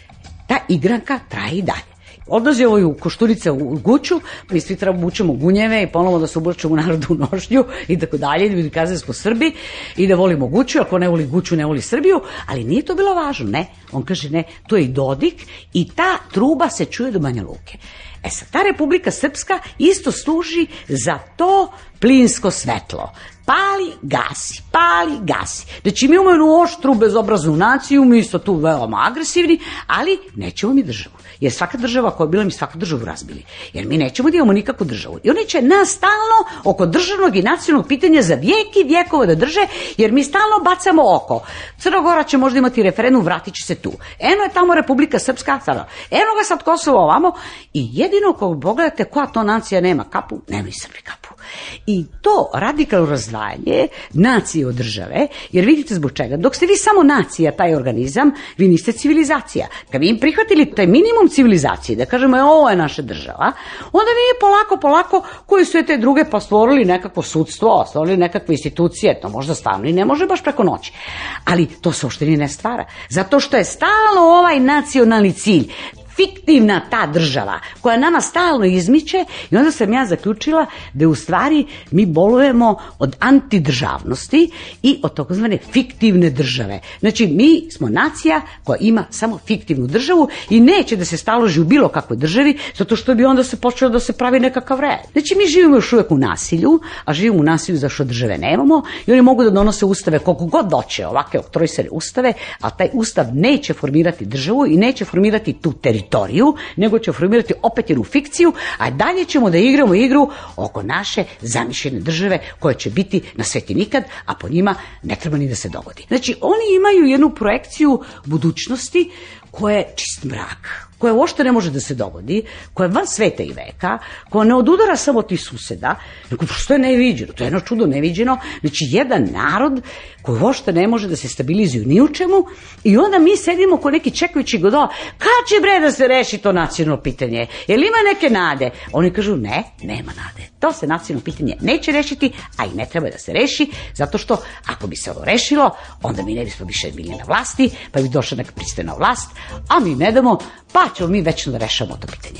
ta igranka traje i dalje. Odlazi u Košturica u Guću, mi svi treba bučemo gunjeve i ponovno da se oblačemo u narodu u nošnju i tako dalje, da bi kazali smo Srbi i da volimo Guću, ako ne voli Guću, ne voli Srbiju, ali nije to bilo važno, ne. On kaže ne, to je i Dodik i ta truba se čuje do Banja Luke. E sad, ta Republika Srpska isto služi za to plinsko svetlo. Pali, gasi, pali, gasi. Znači, mi imamo jednu oštru, bezobraznu naciju, mi smo tu veoma agresivni, ali nećemo mi državu. Jer svaka država koja je bila, mi svaku državu razbili. Jer mi nećemo da imamo nikakvu državu. I oni će nas stalno oko državnog i nacionalnog pitanja za vijek i vjekova da drže, jer mi stalno bacamo oko. Crna Gora će možda imati referendum, vratit će se tu. Eno je tamo Republika Srpska, eno ga sad Kosovo ovamo i jedino ako pogledate koja to nacija nema kapu, nema i Srbi kapu. I to radikalno razdvajanje nacije od države, jer vidite zbog čega, dok ste vi samo nacija, taj organizam, vi niste civilizacija. Kad bi im prihvatili taj minimum civilizacije, da kažemo ovo je naša država, onda vi polako, koji su te druge pa stvorili nekakvo sudstvo, stvorili nekakve institucije, to možda stvarno i ne može baš preko noći. Ali to se uopšte ni ne stvara. Zato što je stalno ovaj nacionalni cilj, fiktivna ta država koja nama stalno izmiče i onda sam ja zaključila da u stvari mi bolujemo od antidržavnosti i od takozvane fiktivne države. Znači mi smo nacija koja ima samo fiktivnu državu i neće da se staloži u bilo kakvoj državi zato što bi onda se počelo da se pravi nekakav red. Znači mi živimo još uvijek u nasilju, a živimo u nasilju zašto države nemamo i oni mogu da donose ustave koliko god doće, ovakve oktrojsane ustave, a taj ustav neće formirati državu i neće formirati tu teritoriju, nego će formirati opet jednu fikciju, a dalje ćemo da igramo igru oko naše zamišljene države koja će biti na sveti nikad, a po njima ne treba ni da se dogodi. Znači, oni imaju jednu projekciju budućnosti koja je čist mrak, koja uopšte ne može da se dogodi, koja je van sveta i veka, koja ne odudara samo ti suseda, nego što je neviđeno, to je jedno čudo neviđeno, znači jedan narod koji uopšte ne može da se stabilizuje ni u čemu i onda mi sedimo ko neki čekajući godova, kad će bre da se reši to nacionalno pitanje, jel ima neke nade? Oni kažu ne, nema nade, to se nacionalno pitanje neće rešiti, a i ne treba da se reši, zato što ako bi se ovo rešilo, onda mi ne bismo više bili na vlasti, pa bi došla neka pristojna vlast, a mi ne damo, pa ćemo mi večno da rešavamo to pitanje.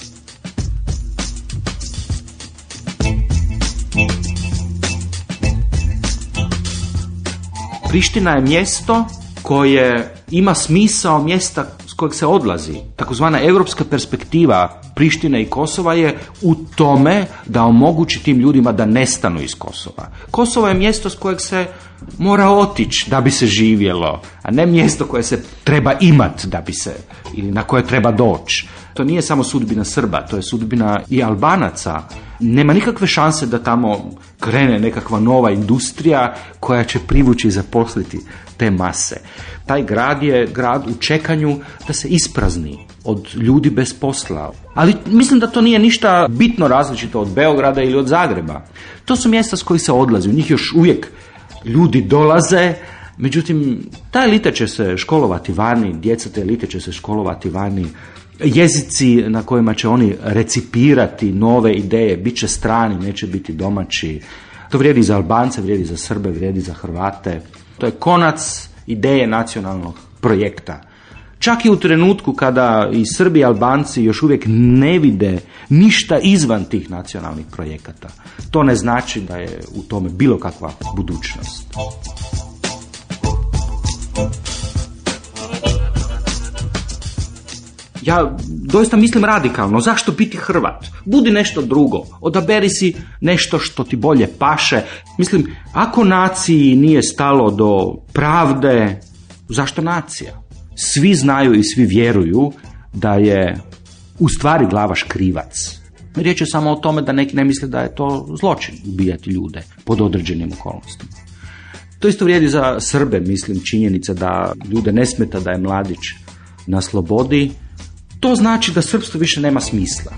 Priština je mjesto koje ima smisao mjesta s kojeg se odlazi. Takozvana europska perspektiva Prištine i Kosova je u tome da omogući tim ljudima da nestanu iz Kosova. Kosovo je mjesto s kojeg se mora otići da bi se živjelo, a ne mjesto koje se treba imat da bi se, ili na koje treba doći. To nije samo sudbina Srba, to je sudbina i Albanaca. Nema nikakve šanse da tamo krene nekakva nova industrija koja će privući i zaposliti te mase. Taj grad je grad u čekanju da se isprazni od ljudi bez posla. Ali mislim da to nije ništa bitno različito od Beograda ili od Zagreba. To su mjesta s kojih se odlazi, u njih još uvijek ljudi dolaze, međutim, ta elita će se školovati vani, djeca te elite će se školovati vani, jezici na kojima će oni recipirati nove ideje, bit će strani, neće biti domaći. To vrijedi za Albance, vrijedi za Srbe, vrijedi za Hrvate. To je konac ideje nacionalnog projekta. Čak i u trenutku kada i Srbi i Albanci još uvijek ne vide ništa izvan tih nacionalnih projekata. To ne znači da je u tome bilo kakva budućnost. Ja doista mislim radikalno, zašto biti Hrvat? Budi nešto drugo, odaberi si nešto što ti bolje paše. Mislim, ako naciji nije stalo do pravde, zašto nacija? Svi znaju i svi vjeruju da je u stvari Glavaš krivac. Riječ je samo o tome da neki ne misle da je to zločin ubijati ljude pod određenim okolnostima. To isto vrijedi za Srbe, mislim, činjenica da ljude ne smeta da je mladić na slobodi. To znači da srpstvo više nema smisla.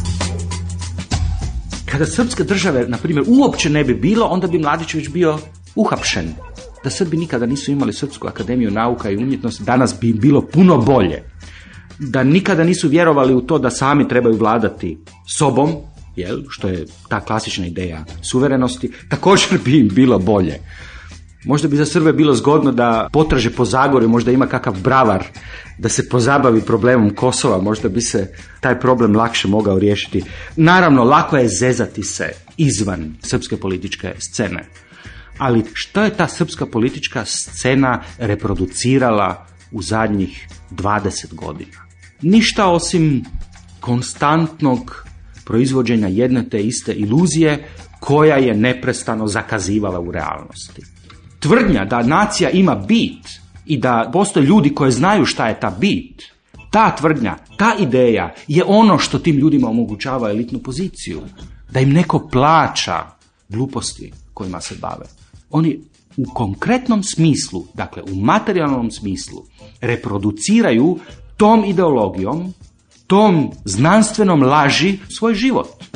Kada srpske države, na primjer, uopće ne bi bilo, onda bi Mladić već bio uhapšen, da Srbi nikada nisu imali Srpsku akademiju nauka i umjetnosti, danas bi bilo puno bolje. Da nikada nisu vjerovali u to da sami trebaju vladati sobom, što je ta klasična ideja suverenosti, također bi im bilo bolje. Možda bi za Srbe bilo zgodno da potraže po Zagorju, možda ima kakav bravar da se pozabavi problemom Kosova, možda bi se taj problem lakše mogao riješiti. Naravno, lako je zezati se izvan srpske političke scene. Ali što je ta srpska politička scena reproducirala u zadnjih 20 godina? Ništa osim konstantnog proizvođenja jedne te iste iluzije koja je neprestano zakazivala u realnosti. Tvrdnja da nacija ima bit i da postoje ljudi koji znaju šta je ta bit, ta tvrdnja, ta ideja je ono što tim ljudima omogućava elitnu poziciju. Da im neko plaća gluposti kojima se bave. Oni u konkretnom smislu, dakle u materijalnom smislu, reproduciraju tom ideologijom, tom znanstvenom laži svoj život.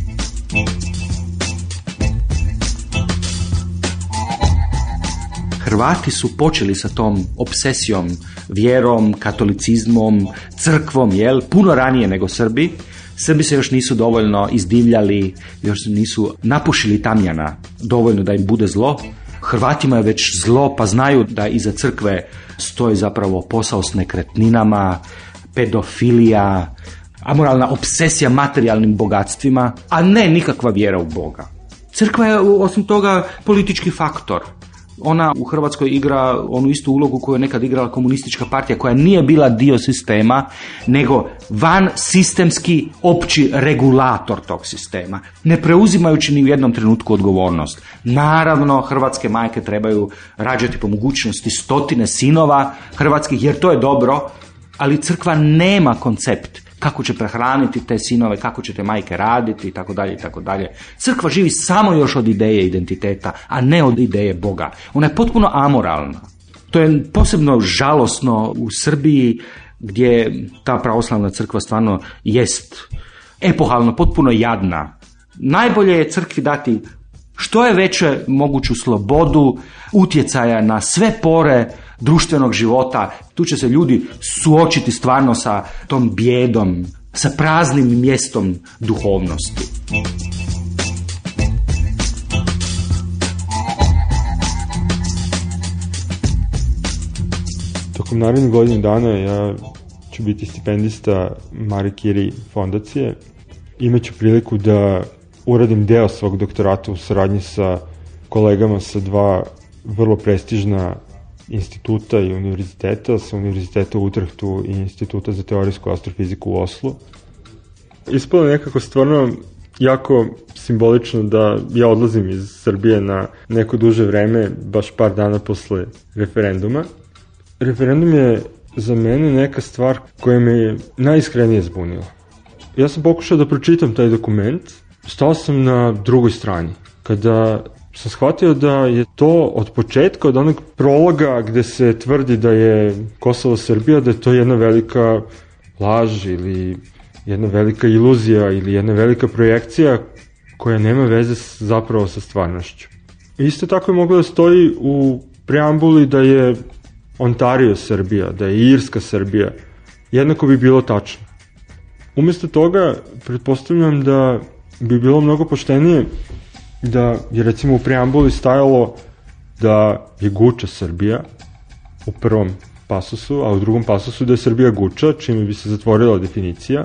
Hrvati su počeli sa tom obsesijom, vjerom, katolicizmom, crkvom, puno ranije nego Srbi. Srbi se još nisu dovoljno izdivljali, još nisu napušili tamjana dovoljno da im bude zlo. Hrvatima je već zlo, pa znaju da iza crkve stoji zapravo posao s nekretninama, pedofilija, amoralna obsesija materijalnim bogatstvima, a ne nikakva vjera u Boga. Crkva je osim toga politički faktor. Ona u Hrvatskoj igra onu istu ulogu koju je nekad igrala komunistička partija, koja nije bila dio sistema, nego van sistemski opći regulator tog sistema, ne preuzimajući ni u jednom trenutku odgovornost. Naravno, hrvatske majke trebaju rađati po mogućnosti 100 sinova hrvatskih, jer to je dobro, ali crkva nema koncept kako će prehraniti te sinove, kako će te majke raditi, itd., itd. Crkva živi samo još od ideje identiteta, a ne od ideje Boga. Ona je potpuno amoralna. To je posebno žalosno u Srbiji, gdje ta pravoslavna crkva stvarno jest epohalno, potpuno jadna. Najbolje je crkvi dati što je veće moguću slobodu utjecaja na sve pore društvenog života. Tu će se ljudi suočiti stvarno sa tom bijedom, sa praznim mjestom duhovnosti. Tokom narednih godinu dana ja ću biti stipendista Marie Curie fondacije. Imaću priliku da uradim deo svog doktorata u saradnji sa kolegama sa dva vrlo prestižna instituta i univerziteta, sa Univerziteta u Utrehtu i Instituta za teorijsku astrofiziku u Oslu. Ispalo je nekako stvarno jako simbolično da ja odlazim iz Srbije na neko duže vreme, baš par dana posle referenduma. Referendum je za mene neka stvar koja me najiskrenije zbunila. Ja sam pokušao da pročitam taj dokument, stao sam na drugoj strani. Kada sam shvatio da je to od početka, od onog prologa gde se tvrdi da je Kosovo Srbija, da je to jedna velika laž ili jedna velika iluzija ili jedna velika projekcija koja nema veze zapravo sa stvarnošću. Isto tako je moglo da stoji u preambuli da je Ontario Srbija, da je Irska Srbija. Jednako bi bilo tačno. Umjesto toga, pretpostavljam da bi bilo mnogo poštenije da je recimo u preambuli stajalo da je Guča Srbija u prvom pasusu, a u drugom pasusu da je Srbija Guča, čime bi se zatvorila definicija.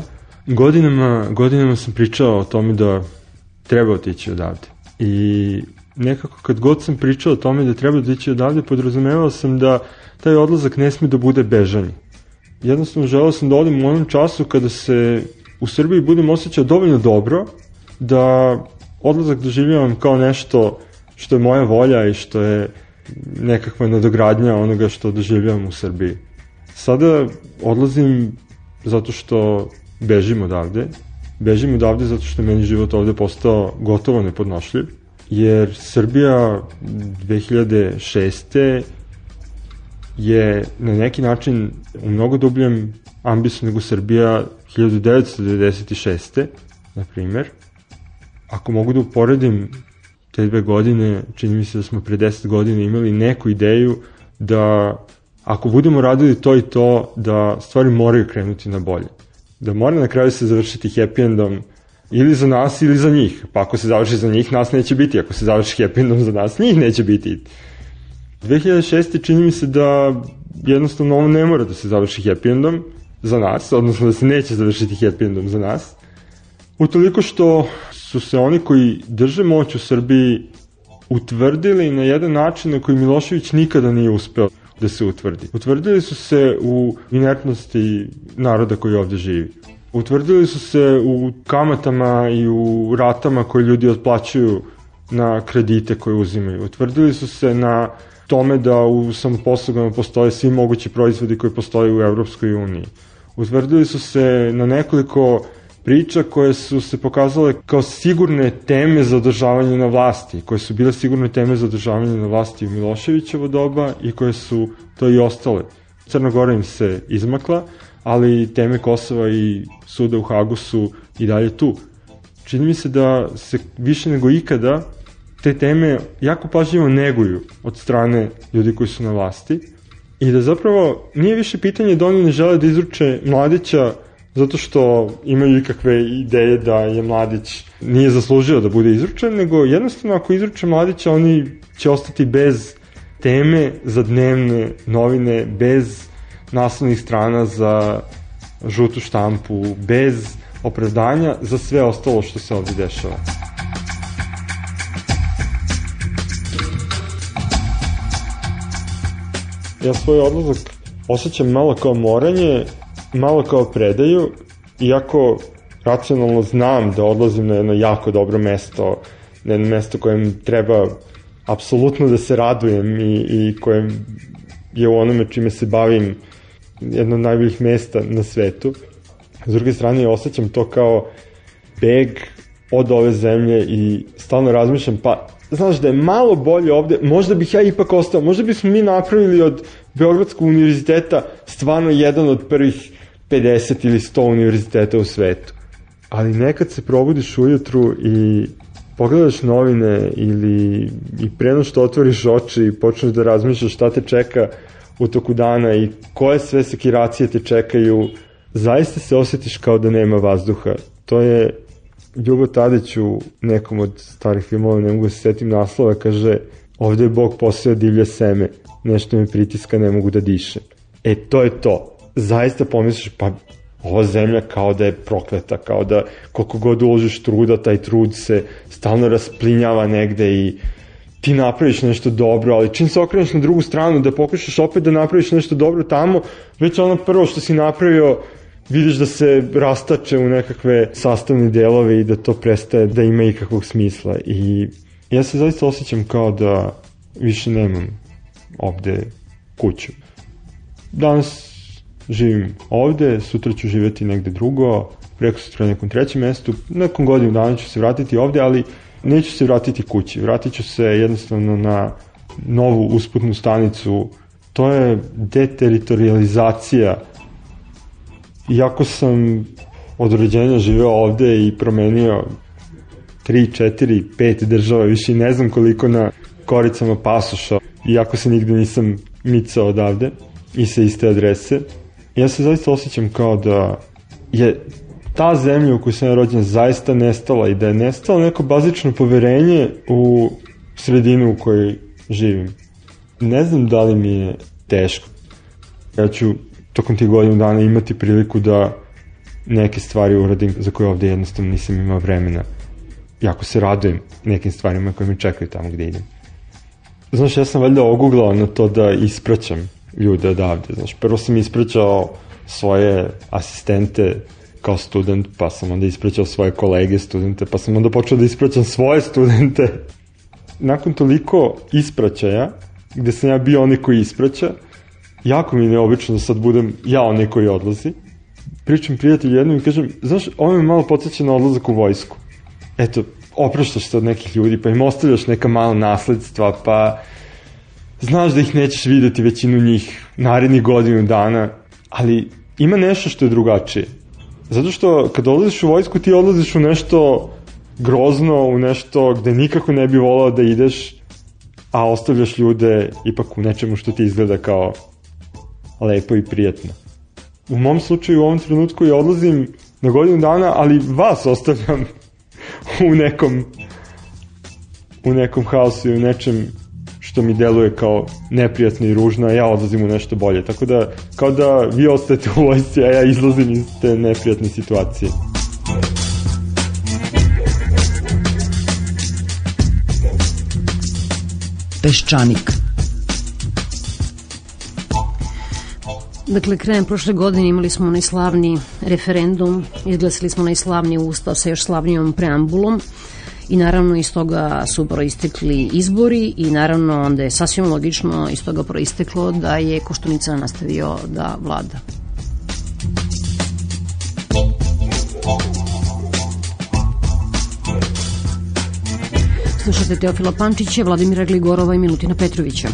Godinama sam pričao o tome da treba otići odavde. I nekako kad god sam pričao o tome da treba otići odavde, podrazumevao sam da taj odlazak ne sme da bude bežanje. Jednostavno želeo sam da odem u onom času kada se u Srbiji budem osjećao dovoljno dobro da odlazak doživljavam kao nešto što je moja volja i što je nekakva nadogradnja onoga što doživljavam u Srbiji. Sada odlazim zato što bežim odavde. Bežim odavde zato što je meni život ovde postao gotovo nepodnošljiv. Jer Srbija 2006. je na neki način u mnogo dubljem ambisu nego Srbija 1996. na primjer. Ako mogu da uporedim te 2 godine, čini mi se da smo pre 10 godina imali neku ideju da ako budemo radili to i to, da stvari moraju krenuti na bolje. Da mora na kraju se završiti happy endom ili za nas ili za njih. Pa ako se završi za njih, nas neće biti. Ako se završi happy endom za nas, njih neće biti. 2006. čini mi se da jednostavno ovo ne mora da se završi happy endom za nas, odnosno da se neće završiti happy endom za nas. Utoliko što su se oni koji drže moć u Srbiji utvrdili na jedan način na koji Milošević nikada nije uspeo da se utvrdi. Utvrdili su se u inertnosti naroda koji ovde živi. Utvrdili su se u kamatama i u ratama koje ljudi otplaćuju na kredite koje uzimaju. Utvrdili su se na tome da u samoposlugama postoje svi mogući proizvodi koji postoje u Evropskoj uniji. Utvrdili su se na nekoliko priča koje su se pokazale kao sigurne teme za održavanje na vlasti, koje su bile sigurne teme za održavanje na vlasti u Miloševićevo doba i koje su to i ostale. Crna Gora im se izmakla, ali teme Kosova i suda u Hagu su i dalje tu. Čini mi se da se više nego ikada te teme jako pažljivo neguju od strane ljudi koji su na vlasti i da zapravo nije više pitanje da oni ne žele da izruče Mladića zato što imaju ikakve ideje da je Mladić nije zaslužio da bude izručen, nego jednostavno ako izruče Mladića oni će ostati bez teme za dnevne novine, bez naslovnih strana za žutu štampu, bez opravdanja za sve ostalo što se ovdje dešava. Ja svoj odlazak osjećam malo kao moranje, malo kao predaju, iako racionalno znam da odlazim na jedno jako dobro mesto, na jedno mesto kojem treba apsolutno da se radujem i kojem je u onome čime se bavim jedno od najboljih mesta na svetu. S druge strane, osjećam to kao beg od ove zemlje i stalno razmišljam, pa znaš da je malo bolje ovde, možda bih ja ipak ostao, možda bismo mi napravili od Beogradskog univerziteta stvarno jedan od prvih 50 ili 100 univerziteta u svetu. Ali nekad se probudiš ujutru i pogledaš novine i pre nego što otvoriš oči i počneš da razmišljaš šta te čeka u toku dana i koje sve sekiracije te čekaju, zaista se osjetiš kao da nema vazduha. To je Ljubo Tadić u nekom od starih filmova, ne mogu se setim naslova, kaže: ovde je Bog poseo divlje seme, nešto me pritiska, ne mogu da dišem. To je to. Zaista pomisliš, pa ova zemlja kao da je prokleta, kao da koliko god uložiš truda, taj trud se stalno rasplinjava negde i ti napraviš nešto dobro, ali čim se okreneš na drugu stranu da pokušaš opet da napraviš nešto dobro tamo, već ono prvo što si napravio vidiš da se rastače u nekakve sastavne delove i da to prestaje da ima ikakvog smisla. I ja se zaista osjećam kao da više nemam ovde kuću. Danas živim ovde, sutra ću živeti negde drugo, preko sutra na nekom trećem mestu, nekom godinu dana ću se vratiti ovde, ali neću se vratiti kući, vratit ću se jednostavno na novu usputnu stanicu. To je deteritorializacija. Iako sam od rođenja živeo ovde i promenio 3, 4, 5 država, više i ne znam koliko na koricama pasoša, iako se nigde nisam micao odavde i sa iste adrese, ja se zaista osjećam kao da je ta zemlja u kojoj sam rođen zaista nestala i da je nestalo neko bazično poverenje u sredinu u kojoj živim. Ne znam da li mi je teško. Ja ću tokom tih godinu dana imati priliku da neke stvari uradim za koje ovde jednostavno nisam imao vremena. Jako se radujem nekim stvarima koje mi čekaju tamo gde idem. Znaš, ja sam valjda oguglao na to da ispraćam ljude odavde. Znaš, prvo sam ispraćao svoje asistente kao student, pa sam onda ispraćao svoje kolege studente, pa sam onda počeo da ispraćam svoje studente. Nakon toliko ispraćaja, gde sam ja bio onaj koji ispraća, jako mi je neobično da sad budem ja onaj koji odlazi. Pričam prijatelju jednom i kažem, znaš, ovo me malo podsjeća na odlazak u vojsku. Eto, opraštaš se od nekih ljudi, pa im ostavljaš neka mala nasledstva, pa znaš da ih nećeš videti većinu njih narednih godinu dana, ali ima nešto što je drugačije. Zato što kad odlaziš u vojsku, ti odlaziš u nešto grozno, u nešto gde nikako ne bi volao da ideš, a ostavljaš ljude ipak u nečemu što ti izgleda kao lepo i prijatno. U mom slučaju u ovom trenutku ja odlazim na godinu dana, ali vas ostavljam u nekom haosu i u nečem što mi deluje kao neprijatno i ružno, a ja odlazim u nešto bolje. Tako da, kao da vi ostajete u vojsci, a ja izlazim iz te neprijatne situacije. Peščanik. Dakle, krajem prošle godine imali smo onaj slavni referendum, izglasili smo onaj slavni ustav sa još slavnijom preambulom i naravno iz toga su proistekli izbori i naravno onda je sasvim logično iz toga proisteklo da je Koštunica nastavio da vlada. Slušate Teofila Pančića, Vladimira Gligorova i Milutina Petrovića.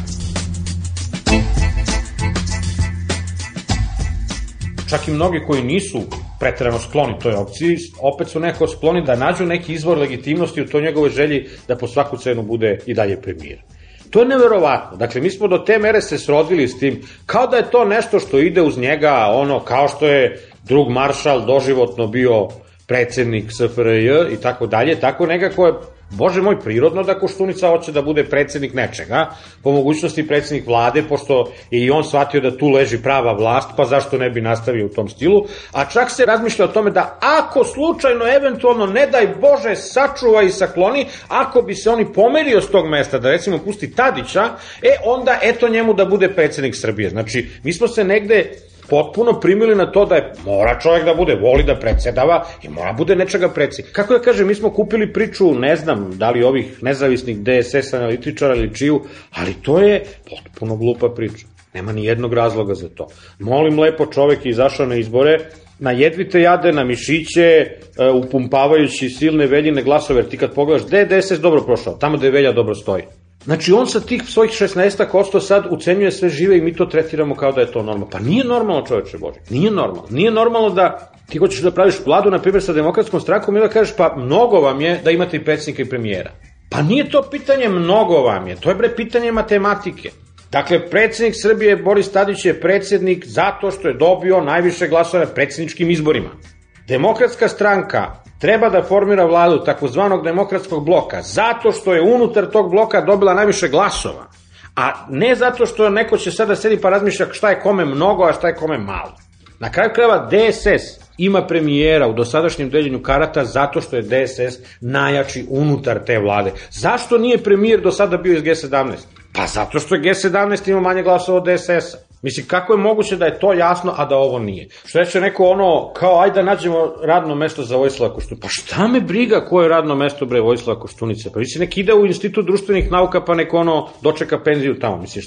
Čak i mnogi koji nisu preterano skloni toj opciji, opet su neko skloni da nađu neki izvor legitimnosti u toj njegovoj želji da po svaku cenu bude i dalje premijer. To je neverovatno. Dakle, mi smo do te mere se srodili s tim, kao da je to nešto što ide uz njega, kao što je drug Maršal doživotno bio predsednik SFRJ i tako dalje, tako nekako je, bože moj, prirodno da Koštunica hoće da bude predsednik nečega, po mogućnosti predsednik vlade, pošto je i on shvatio da tu leži prava vlast, pa zašto ne bi nastavio u tom stilu, a čak se razmišlja o tome da ako slučajno, eventualno, ne daj Bože, sačuva i sakloni, ako bi se oni pomerio s tog mesta, da recimo pusti Tadića, onda eto njemu da bude predsednik Srbije. Znači, mi smo se negde potpuno primili na to da je mora čovjek da bude, voli da predsedava i mora bude nečega predsednik. Kako da kažem, mi smo kupili priču, ne znam da li ovih nezavisnih DSS analitičara ili čiju, ali to je potpuno glupa priča. Nema ni jednog razloga za to. Molim lepo, čovjek je izašao na izbore, na jedvite jade, na mišiće, upumpavajući silne Veljine glasove, jer ti kad pogledaš gde je DSS dobro prošao, tamo gde Velja dobro stoji. Znači, on sa tih svojih 16% sad ucenjuje sve žive i mi to tretiramo kao da je to normalno. Pa nije normalno, čoveče Bože, nije normalno. Nije normalno da ti hoćeš da praviš vladu, na primjer, sa Demokratskom strankom i da kažeš, pa mnogo vam je da imate i predsjednika i premijera. Pa nije to pitanje mnogo vam je, to je bre pitanje matematike. Dakle, predsjednik Srbije Boris Tadić je predsjednik zato što je dobio najviše glasova na predsjedničkim izborima. Demokratska stranka treba da formira vladu takozvanog demokratskog bloka zato što je unutar tog bloka dobila najviše glasova, a ne zato što neko će sada sedi pa razmišlja šta je kome mnogo, a šta je kome malo. Na kraju krajeva DSS ima premijera u dosadašnjem deljenju karata zato što je DSS najjači unutar te vlade. Zašto nije premijer do sada bio iz G17? Pa zato što je G17 ima manje glasova od DSS-a. Mislim, kako je moguće da je to jasno, a da ovo nije? Što reče neko kao ajde da nađemo radno mesto za Vojislava Koštunice. Pa šta me briga koje je radno mesto bre Vojislava Koštunice? Pa mislim, nek ide u Institut društvenih nauka pa nek dočeka penziju tamo. Mislim,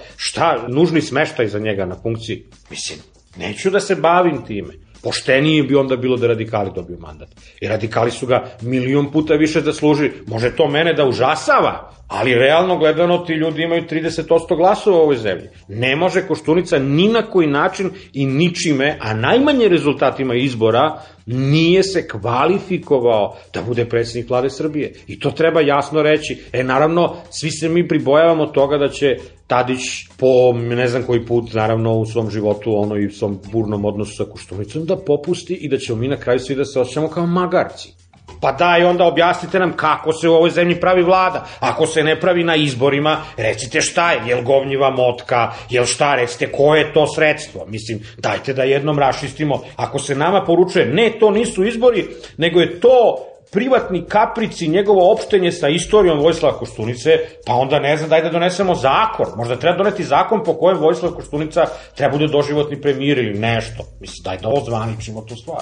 šta nužni smeštaj za njega na funkciji? Mislim, neću da se bavim time. Poštenije bi onda bilo da radikali dobiju mandat. I radikali su ga milion puta više zaslužili. Može to mene da užasava, ali realno gledano ti ljudi imaju 30% glasova u ovoj zemlji. Ne može Koštunica ni na koji način i ničime, a najmanje rezultatima izbora, nije se kvalifikovao da bude predsjednik vlade Srbije. I to treba jasno reći. Naravno, svi se mi pribojavamo toga da će Tadić po ne znam koji put, naravno u svom životu, i u svom burnom odnosu sa Koštunicom, da popusti i da ćemo mi na kraju svi da se osjećamo kao magarci. Pa daj onda objasnite nam kako se u ovoj zemlji pravi vlada. Ako se ne pravi na izborima, recite šta je, jel govnjiva motka, jel šta, recite koje je to sredstvo. Mislim, dajte da jednom raščistimo. Ako se nama poručuje, ne, to nisu izbori, nego je to privatni kaprici, njegovo opštenje sa istorijom Vojislava Koštunice, pa onda ne znam, daj da donesemo zakon. Možda treba doneti zakon po kojem Vojislav Koštunica treba bude doživotni premijer ili nešto. Mislim, daj da ozvaničimo tu stvar.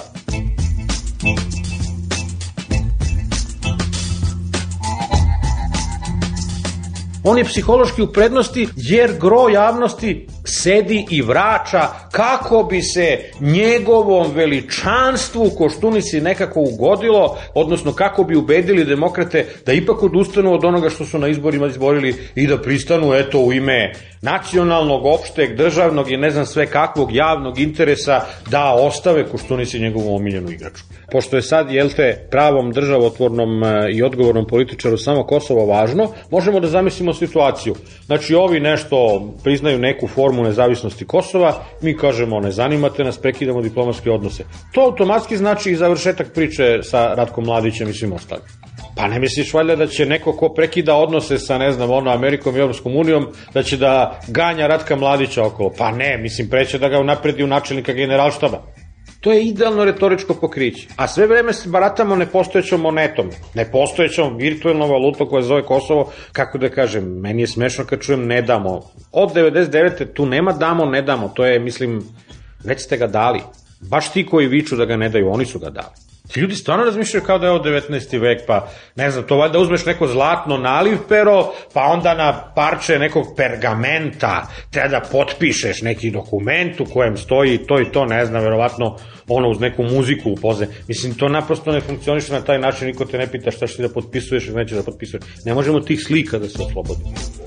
On je psihološki u prednosti jer gro javnosti sedi i vrača kako bi se njegovom veličanstvu Koštunici nekako ugodilo, odnosno kako bi ubedili demokrate da ipak odustanu od onoga što su na izborima izborili i da pristanu, eto, u ime nacionalnog, opšteg, državnog i ne znam sve kakvog javnog interesa da ostave Koštunici njegovu omiljenu igračku. Pošto je sad, pravom državotvornom i odgovornom političaru samo Kosovo važno, možemo da zamislimo situaciju. Znači, ovi nešto priznaju neku formu nezavisnosti Kosova, mi kažemo ne zanimate nas, prekidamo diplomatske odnose. To automatski znači i završetak priče sa Ratkom Mladićem i svim ostalim. Pa ne misliš valjda da će neko ko prekida odnose sa, ne znam, Amerikom i Evropskom unijom, da će da ganja Ratka Mladića okolo? Pa ne, mislim, preće da ga unapredi u načelnika generalštaba. To je idealno retoričko pokriće. A sve vreme se baratamo nepostojećom monetom, nepostojećom virtualnom valutom koja zove Kosovo. Kako da kažem, meni je smešno kad čujem ne damo. Od 99. tu nema damo, ne damo. To je, mislim, već ste ga dali. Baš ti koji viču da ga ne daju, oni su ga dali. Ti ljudi stvarno razmišljaju kao da je ovo 19. vek, pa ne znam, to valjda uzmeš neko zlatno nalivpero, pa onda na parče nekog pergamenta treba da potpišeš neki dokument u kojem stoji to i to, ne znam, verovatno ono uz neku muziku u poze. Mislim, to naprosto ne funkcioniše na taj način, niko te ne pita šta ćeš ti da potpisuješ ili nećeš da potpisuješ. Ne možemo tih slika da se oslobodimo.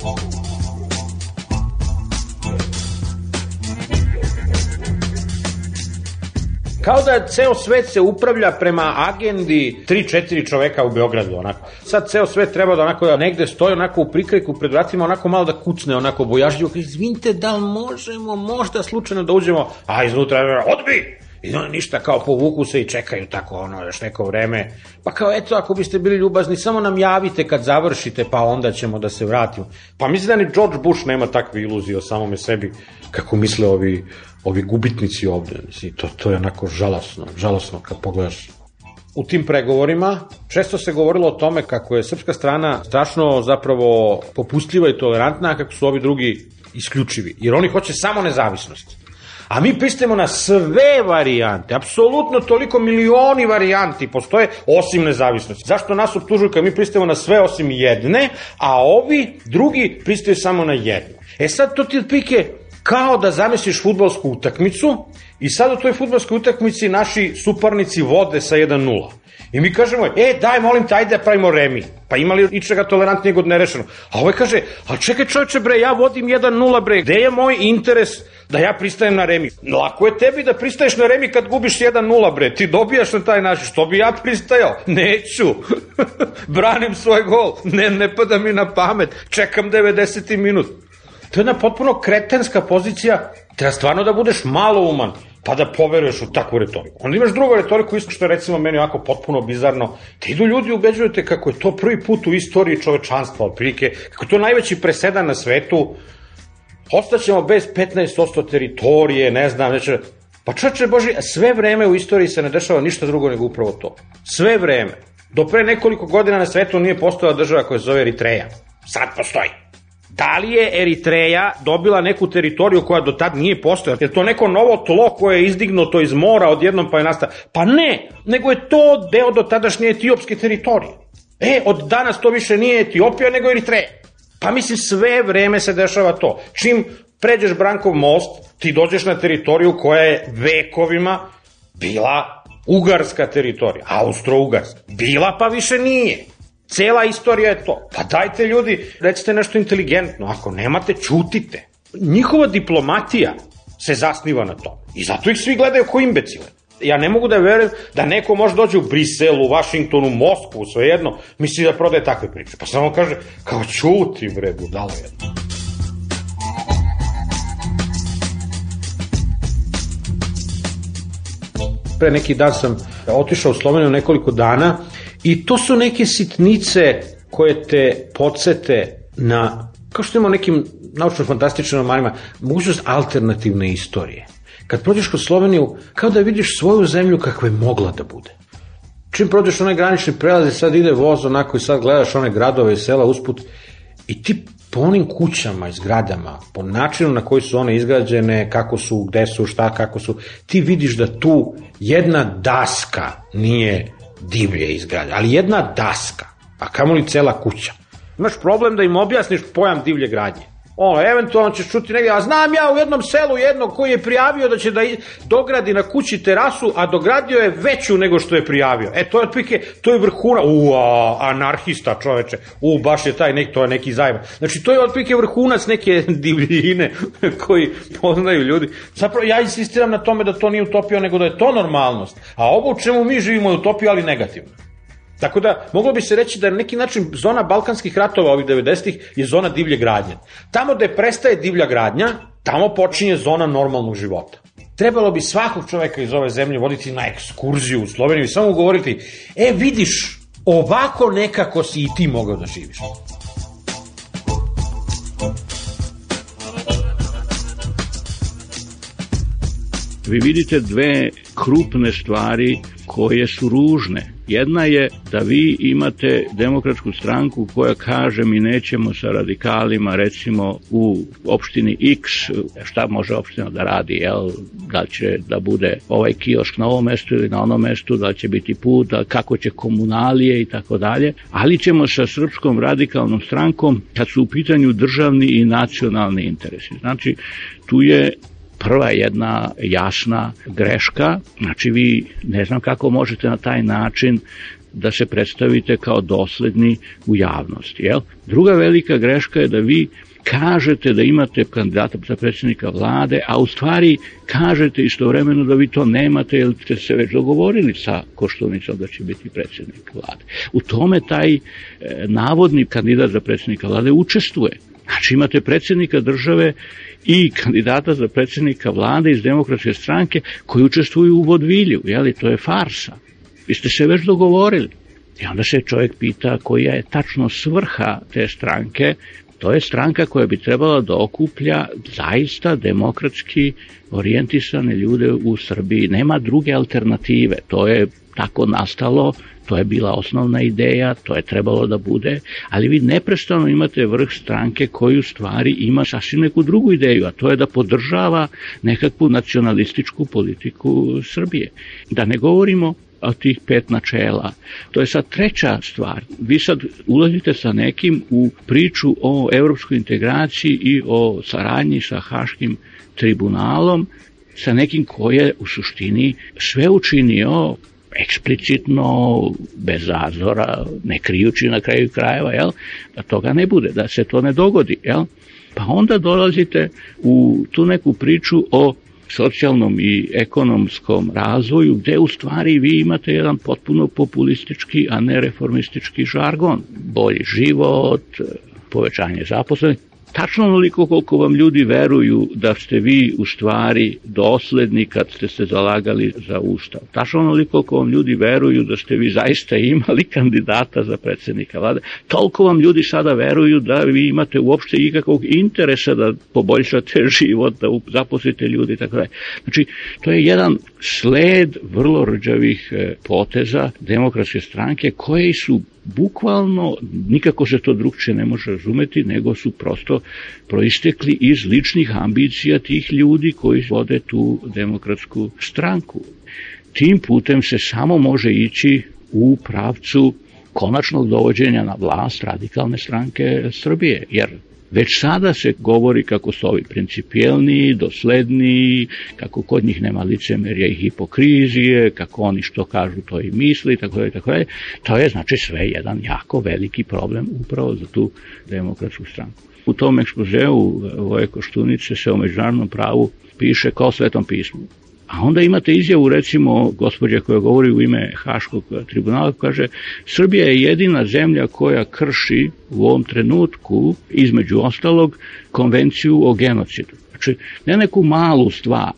Kao da ceo svet se upravlja prema agendi 3-4 čoveka u Beogradu, onako. Sad ceo svet treba da onako da negde stoji onako u prikriku pred vratima, onako malo da kucne, onako bojažljivo, kaže, izvinite, da li možemo možda slučajno da uđemo, a iznutra je, odbi! I ništa, kao povuku se i čekaju tako, još neko vreme. Pa kao, eto, ako biste bili ljubazni, samo nam javite kad završite, pa onda ćemo da se vratimo. Pa mislim da ni George Bush nema takve iluzije o samome sebi, kako misle ovi gubitnici ovde. Mislim, to je onako žalosno kad pogledaš. U tim pregovorima često se govorilo o tome kako je srpska strana strašno zapravo popustljiva i tolerantna, a kako su ovi drugi isključivi. Jer oni hoće samo nezavisnost. A mi pristajemo na sve varijante, apsolutno toliko milioni varijanti postoje osim nezavisnosti. Zašto nas optužuju kad mi pristajemo na sve osim jedne, a ovi drugi pristaju samo na jednu? Sad to ti otprilike kao da zamisliš fudbalsku utakmicu i sad u toj fudbalskoj utakmici naši suparnici vode sa 1-0. I mi kažemo, daj molim te, ajde da pravimo remi. Pa ima li ičega tolerantnijeg od nerešeno? A ovaj kaže, a čekaj čovječe bre, ja vodim 1-0 bre, gde je moj interes da ja pristajem na remi? Lako je tebi da pristaješ na remi kad gubiš 1-0 bre, ti dobijaš na taj način, što bi ja pristajao? Neću, branim svoj gol, ne pada mi na pamet, čekam 90. minut. To je jedna potpuno kretenska pozicija, treba stvarno da budeš malo uman, pa da poveruješ u takvu retoriku. Onda imaš drugu retoriku, isto što je recimo meni ovako potpuno bizarno, te idu ljudi ubeđujete kako je to prvi put u istoriji čovečanstva, otprilike, kako je to najveći presedan na svetu, ostaćemo bez 15% teritorije, ne znam, neće. Pa čoveče Boži, sve vreme u istoriji se ne dešava ništa drugo nego upravo to. Sve vreme. Do pre nekoliko godina na svetu nije postojala država koja se zove Eritreja. Sad postoji. Da li je Eritreja dobila neku teritoriju koja do tad nije postojala? Je to neko novo tlo koje je izdignuto iz mora odjednom pa je nastalo? Pa ne, nego je to deo do tadašnje etiopske teritorije. Od danas to više nije Etiopija nego Eritreja. Pa mislim, sve vreme se dešava to. Čim pređeš Brankov most, ti dođeš na teritoriju koja je vekovima bila ugarska teritorija, austro-ugarska. Bila pa više nije. Cela istorija je to. Pa dajte ljudi, recite nešto inteligentno. Ako nemate, ćutite. Njihova diplomatija se zasniva na to. I zato ih svi gledaju kao imbecile. Ja ne mogu da verujem da neko može dođe u Brisel, u Vašington, u Moskvu, svejedno, misli da prodaje takve priče. Pa samo kaže, kao ćuti bre, budalo jedno. Pre neki dan sam otišao u Sloveniju nekoliko dana i to su neke sitnice koje te podsete na, kao što ima u nekim naučno-fantastičnim romanima, mogućnost alternativne istorije. Kad prođeš kroz Sloveniju, kao da vidiš svoju zemlju kakva je mogla da bude. Čim prođeš onaj granični prelaz i sad ide voz onako i sad gledaš one gradove i sela usput i ti po onim kućama i zgradama, po načinu na koji su one izgrađene, kako su, gde su, šta, kako su, ti vidiš da tu jedna daska nije divlje izgrađena, ali jedna daska, a kamoli cela kuća. Imaš problem da im objasniš pojam divlje gradnje. Eventualno ćeš čuti negdje, a znam ja u jednom selu jednog koji je prijavio da će da dogradi na kući terasu, a dogradio je veću nego što je prijavio. To je otprilike, to je vrhuna, anarhista čoveče, baš je to je neki zajban. Znači, to je otprilike vrhunac neke divljine koji poznaju ljudi. Zapravo, ja insistiram na tome da to nije utopija, nego da je to normalnost. A ovo u čemu mi živimo je utopija, ali negativno. Tako da, moglo bi se reći da na neki način zona balkanskih ratova ovih 90-ih je zona divlje gradnje. Tamo gde prestaje divlja gradnja, tamo počinje zona normalnog života. Trebalo bi svakog čoveka iz ove zemlje voditi na ekskurziju u Sloveniju i samo govoriti, vidiš, ovako nekako si i ti mogao da živiš. Vi vidite dve krupne stvari koje su ružne. Jedna je da vi imate demokratsku stranku koja kaže mi nećemo sa radikalima, recimo u opštini X, šta može opština da radi, da li će da bude ovaj kiosk na ovom mestu ili na onom mestu, da li će biti put, kako će komunalije i tako dalje, ali ćemo sa Srpskom radikalnom strankom kad su u pitanju državni i nacionalni interesi. Znači, tu je prva jedna jasna greška, znači vi ne znam kako možete na taj način da se predstavite kao dosledni u javnosti. Druga velika greška je da vi kažete da imate kandidata za predsjednika vlade, a u stvari kažete istovremeno da vi to nemate jer ste se već dogovorili sa Koštunicom da će biti predsjednik vlade. U tome taj navodni kandidat za predsjednika vlade učestvuje. Znači imate predsjednika države i kandidata za predsjednika vlade iz Demokratske stranke koji učestvuju u vodvilju, to je farsa. Vi ste se već dogovorili. I onda se čovjek pita koja je tačno svrha te stranke. To je stranka koja bi trebala da okuplja zaista demokratski orijentisane ljude u Srbiji. Nema druge alternative. To je tako nastalo, to je bila osnovna ideja, to je trebalo da bude, ali vi neprestano imate vrh stranke koji u stvari ima sasvim neku drugu ideju, a to je da podržava nekakvu nacionalističku politiku Srbije. Da ne govorimo o tih 5 načela. To je sad treća stvar. Vi sad ulazite sa nekim u priču o evropskoj integraciji i o saradnji sa Haškim tribunalom, sa nekim koji je u suštini sve učinio eksplicitno, bez zazora, ne krijući na kraju krajeva, da toga ne bude, da se to ne dogodi. Pa onda dolazite u tu neku priču o socijalnom i ekonomskom razvoju, gde u stvari vi imate jedan potpuno populistički, a ne reformistički žargon. Bolji život, povećanje zaposlenih. Tačno onoliko koliko vam ljudi veruju da ste vi u stvari dosledni kad ste se zalagali za Ustav. Tačno onoliko koliko vam ljudi veruju da ste vi zaista imali kandidata za predsjednika vlade. Toliko vam ljudi sada veruju da vi imate uopšte ikakvog interesa da poboljšate život, da zaposlite ljudi i tako dalje. Znači, to je jedan sled vrlo rđavih poteza Demokratske stranke koji su bukvalno, nikako se to drugčije ne može razumeti, nego su prosto proistekli iz ličnih ambicija tih ljudi koji vode tu Demokratsku stranku. Tim putem se samo može ići u pravcu konačnog dovođenja na vlast Radikalne stranke Srbije, jer već sada se govori kako su ovi principijelni, dosledni, kako kod njih nema licemerja i hipokrizije, kako oni što kažu to i misli itd. To je znači sve jedan jako veliki problem upravo za tu Demokratsku stranku. U tom ekspozeu Voje Koštunice se o međunarodnom pravu piše kao Svetom pismu. A onda imate izjavu, recimo, gospođe koja govori u ime Haškog tribunala, kaže Srbija je jedina zemlja koja krši u ovom trenutku, između ostalog, konvenciju o genocidu. Znači, ne neku malu stvar.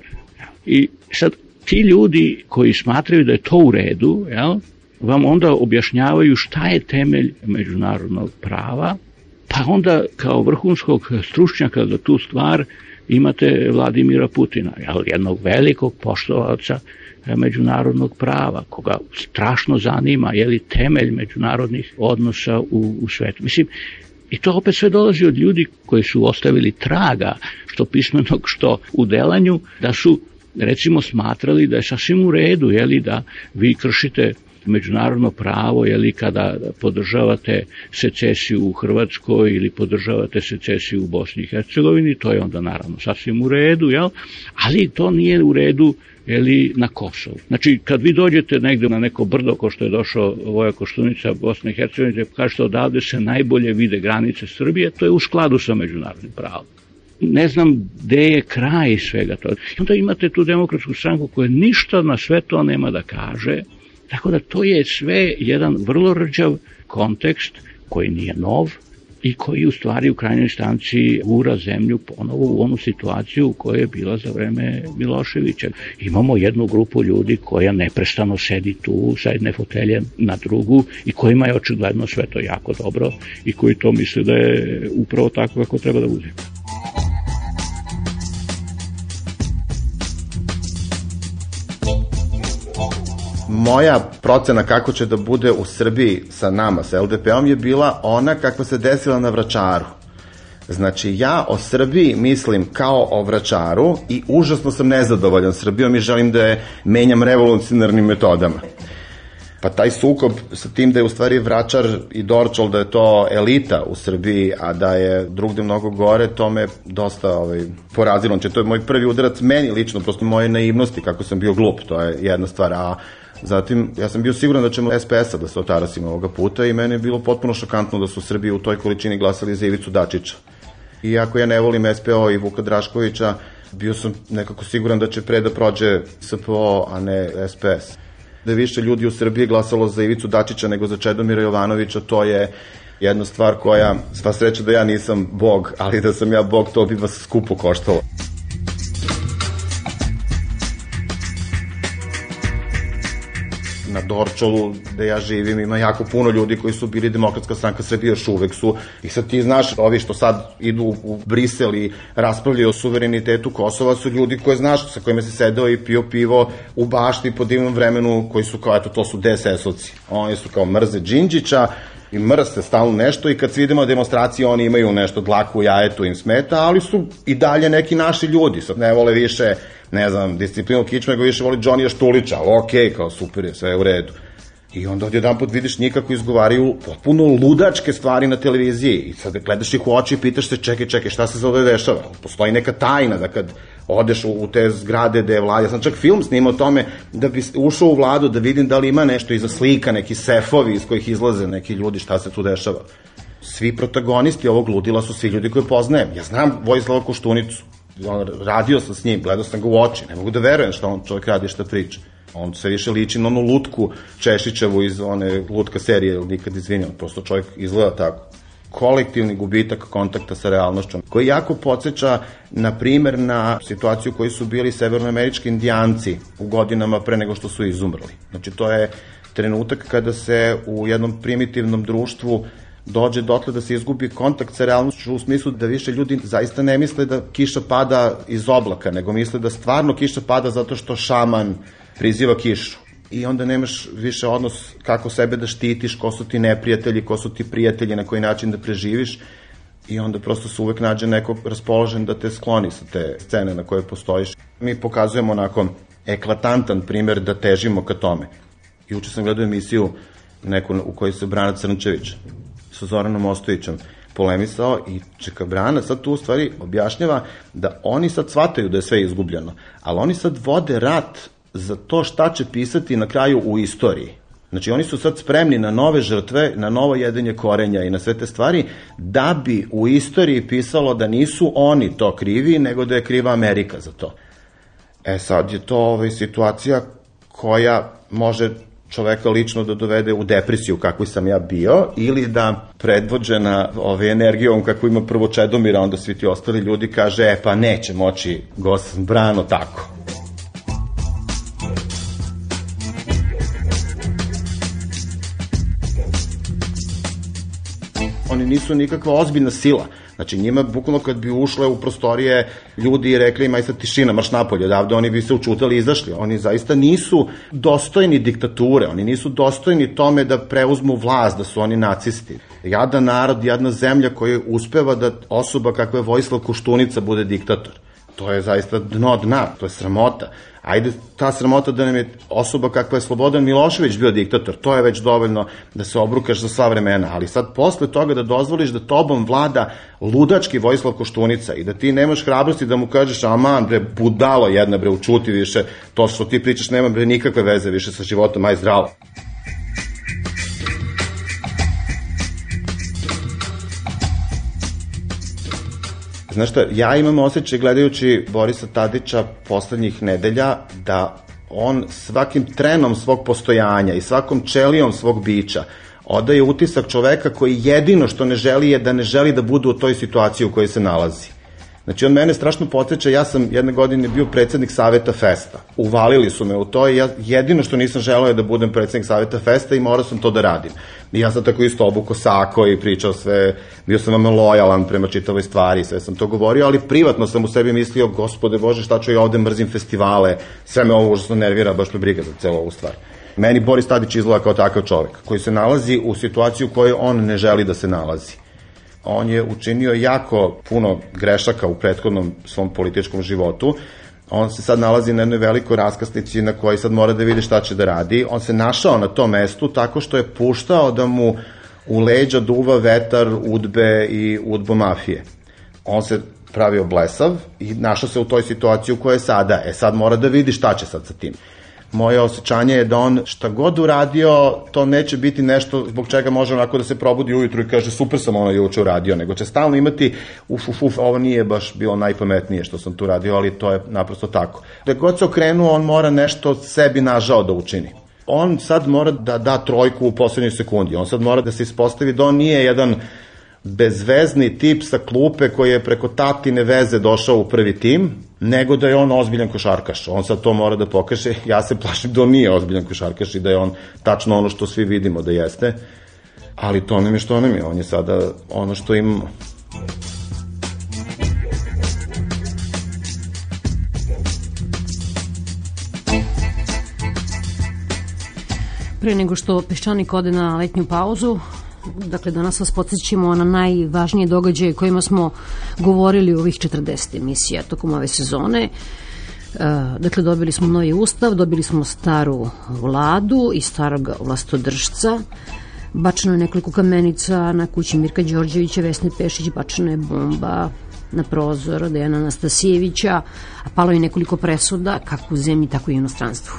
I sad, ti ljudi koji smatraju da je to u redu, vam onda objašnjavaju šta je temelj međunarodnog prava, pa onda kao vrhunskog stručnjaka za tu stvar imate Vladimira Putina, jednog velikog poštovaca međunarodnog prava, koga strašno zanima temelj međunarodnih odnosa u svetu. Mislim, i to opet sve dolazi od ljudi koji su ostavili traga, što pismenog, što u delanju, da su, recimo, smatrali da je sasvim u redu, da vi kršite međunarodno pravo, kada podržavate secesiju u Hrvatskoj ili podržavate secesiju u Bosni i Hercegovini, to je onda naravno sasvim u redu, ali to nije u redu na Kosovu. Znači, kad vi dođete negde na neko brdo, ko što je došao Voja Koštunica, Bosne i Hercegovine, kažete odavde se najbolje vide granice Srbije, to je u skladu sa međunarodnim pravom. Ne znam gde je kraj svega toga. I onda imate tu Demokratsku stranku koja ništa na sve to nema da kaže, tako da to je sve jedan vrlo rđav kontekst koji nije nov i koji u stvari u krajnjoj instanci gura zemlju ponovo u onu situaciju u kojoj je bila za vreme Miloševića. Imamo jednu grupu ljudi koja neprestano sedi tu sa jedne fotelje na drugu i kojima je očigledno sve to jako dobro i koji to misle da je upravo tako kako treba da bude. Moja procena kako će da bude u Srbiji sa nama, sa LDP-om, je bila ona kakva se desila na Vračaru. Znači, ja o Srbiji mislim kao o Vračaru i užasno sam nezadovoljan Srbijom i želim da je menjam revolucionarnim metodama. Pa taj sukob sa tim da je u stvari Vračar i Dorćol, da je to elita u Srbiji, a da je drugde mnogo gore, to me dosta porazilo. Znači, to je moj prvi udarac meni lično, prosto moje naivnosti, kako sam bio glup, to je jedna stvar. A zatim, ja sam bio siguran da ćemo SPS-a da se otarasimo ovoga puta i meni je bilo potpuno šokantno da su u Srbiji u toj količini glasali za Ivicu Dačića. Iako ja ne volim SPO i Vuka Draškovića, bio sam nekako siguran da će pre da prođe SPO, a ne SPS. Da je više ljudi u Srbiji glasalo za Ivicu Dačića nego za Čedomira Jovanovića, to je jedna stvar koja, sva sreća da ja nisam Bog, ali da sam ja Bog, to bi vas skupo koštalo. Na Dorćolu, gde ja živim, ima jako puno ljudi koji su bili Demokratska stranka Srbije, još uvek su. I sad ti znaš, ovi što sad idu u Brisel i raspravljaju o suverenitetu Kosova su ljudi koje znaš, sa kojima se sedeo i pio pivo u bašti po divnom vremenu, koji su kao, eto, to su DSS-ovci. Oni su kao mrze Đinđića i mrze stalno nešto i kad se idemo na demonstracije oni imaju nešto, dlaku u jajetu im smeta, ali su i dalje neki naši ljudi. Sad ne vole više, ne znam, disciplinu kičme, nego više voli Džonija Štulića, ali okej, kao super je, sve je u redu. I onda odjedan put vidiš njih kako izgovaraju potpuno ludačke stvari na televiziji i sad gledaš ih u oči i pitaš se čekaj, šta se ovde dešava? Postoji neka tajna da kad odeš u te zgrade gde je vlada, ja sam čak film snimao o tome da bi ušao u vladu da vidim da li ima nešto iza slika, neki sefovi iz kojih izlaze neki ljudi, šta se tu dešava. Svi protagonisti ovog ludila su svi ljudi koje poznajem. Ja znam Vojislava Koštunicu, radio sam s njim, gledao sam ga u oči, ne mogu da verujem šta on čovjek radi, šta priča. On sve više liči na onu lutku Češićevu iz one lutka serije, nikad izvinjam, prosto čovjek izgleda tako. Kolektivni gubitak kontakta sa realnošćom, koji jako podsjeća, na primer, na situaciju koji su bili severnoamerički indijanci u godinama pre nego što su izumrli. Znači, to je trenutak kada se u jednom primitivnom društvu dođe dotle da se izgubi kontakt sa realnošću u smislu da više ljudi zaista ne misle da kiša pada iz oblaka, nego misle da stvarno kiša pada zato što šaman priziva kišu. I onda nemaš više odnos kako sebe da štitiš, ko su ti neprijatelji, ko su ti prijatelji, na koji način da preživiš. I onda prosto se uvek nađe neko raspoložen da te skloni sa te scene na koje postojiš. Mi pokazujemo onako eklatantan primer da težimo ka tome. Juče sam gledao emisiju neku u kojoj se Brana Crnčević sa Zoranom Ostojićem polemisao i čeka Brana sad tu u stvari objašnjava da oni sad shvataju da je sve izgubljeno, ali oni sad vode rat za to šta će pisati na kraju u istoriji. Znači oni su sad spremni na nove žrtve, na novo jedenje korenja i na sve te stvari, da bi u istoriji pisalo da nisu oni to krivi, nego da je kriva Amerika za to. Sad je to situacija koja može čoveka lično da dovede u depresiju kakvu sam ja bio, ili da predvođena energijom kako ima prvo Čedomira, onda svi ti ostali ljudi kaže, pa neće moći gost Brano tako. Oni nisu nikakva ozbiljna sila. Znači njima bukvalno kad bi ušle u prostorije ljudi i rekli ima i sad tišina, marš napolje odavde, oni bi se učutali i izašli. Oni zaista nisu dostojni diktature, oni nisu dostojni tome da preuzmu vlast, da su oni nacisti. Jadan narod, jadna zemlja koja uspeva da osoba kakva je Vojislav Koštunica bude diktator. To je zaista dno dna, to je sramota. Ajde, ta sramota da nam je osoba kakva je Slobodan Milošević bio diktator, to je već dovoljno da se obrukaš za sva vremena, ali sad posle toga da dozvoliš da tobom vlada ludački Vojislav Koštunica i da ti nemaš hrabrosti da mu kažeš aman bre, budalo jedna bre, učuti više, to što ti pričaš nema bre nikakve veze više sa životom, aj zdravo. Znaš šta, ja imam osjećaj gledajući Borisa Tadića poslednjih nedelja da on svakim trenom svog postojanja i svakom ćelijom svog bića odaje utisak čoveka koji jedino što ne želi je da ne želi da bude u toj situaciji u kojoj se nalazi. Znači, on mene strašno podsjeća, ja sam jedne godine bio predsednik Saveta Festa. Uvalili su me u to i ja jedino što nisam želeo je da budem predsednik Saveta Festa i morao sam to da radim. I ja sam tako isto obukao sako i pričao sve, bio sam vam lojalan prema čitavoj stvari, sve sam to govorio, ali privatno sam u sebi mislio, gospode Bože, šta ću ja ovde mrzim festivale, sve me ovo užasno nervira, baš me briga za celo ovu stvar. Meni Boris Tadić izgleda kao takav čovek, koji se nalazi u situaciji u kojoj on ne želi da se nalazi. On je učinio jako puno grešaka u prethodnom svom političkom životu. On se sad nalazi na jednoj velikoj raskrsnici na kojoj sad mora da vidi šta će da radi. On se našao na tom mestu tako što je puštao da mu u leđa duva vetar udbe i udbomafije. On se pravio blesav i našao se u toj situaciji u kojoj je sada. Sad mora da vidi šta će sad sa tim. Moje osjećanje je da on šta god uradio, to neće biti nešto zbog čega može onako da se probudi ujutru i kaže super sam ono juče uradio, nego će stalno imati ovo nije baš bilo najpametnije što sam tu radio, ali to je naprosto tako. Da god se okrenuo, on mora nešto sebi nažao da učini. On sad mora da da trojku u poslednjoj sekundi, on sad mora da se ispostavi da on nije jedan bezvezni tip sa klupe koji je preko tatine veze došao u prvi tim, nego da je on ozbiljan košarkaš. On sad to mora da pokaže. Ja se plašim da on nije ozbiljan košarkaš i da je on tačno ono što svi vidimo da jeste, ali to nam je što nam je. On je sada ono što imamo. Pre nego što Peščanik ode na letnju pauzu, dakle, danas vas podsjećamo na najvažnije događaje kojima smo govorili u ovih 40 emisija tokom ove sezone. Dakle, dobili smo novi ustav, dobili smo staru vladu i starog vlastodržca. Bačeno je nekoliko kamenica na kući Mirka Đorđevića, Vesne Pešić, bačena je bomba na prozor Dejana Anastasijevića, a palo je nekoliko presuda, kako u zemlji, tako i u inostranstvu.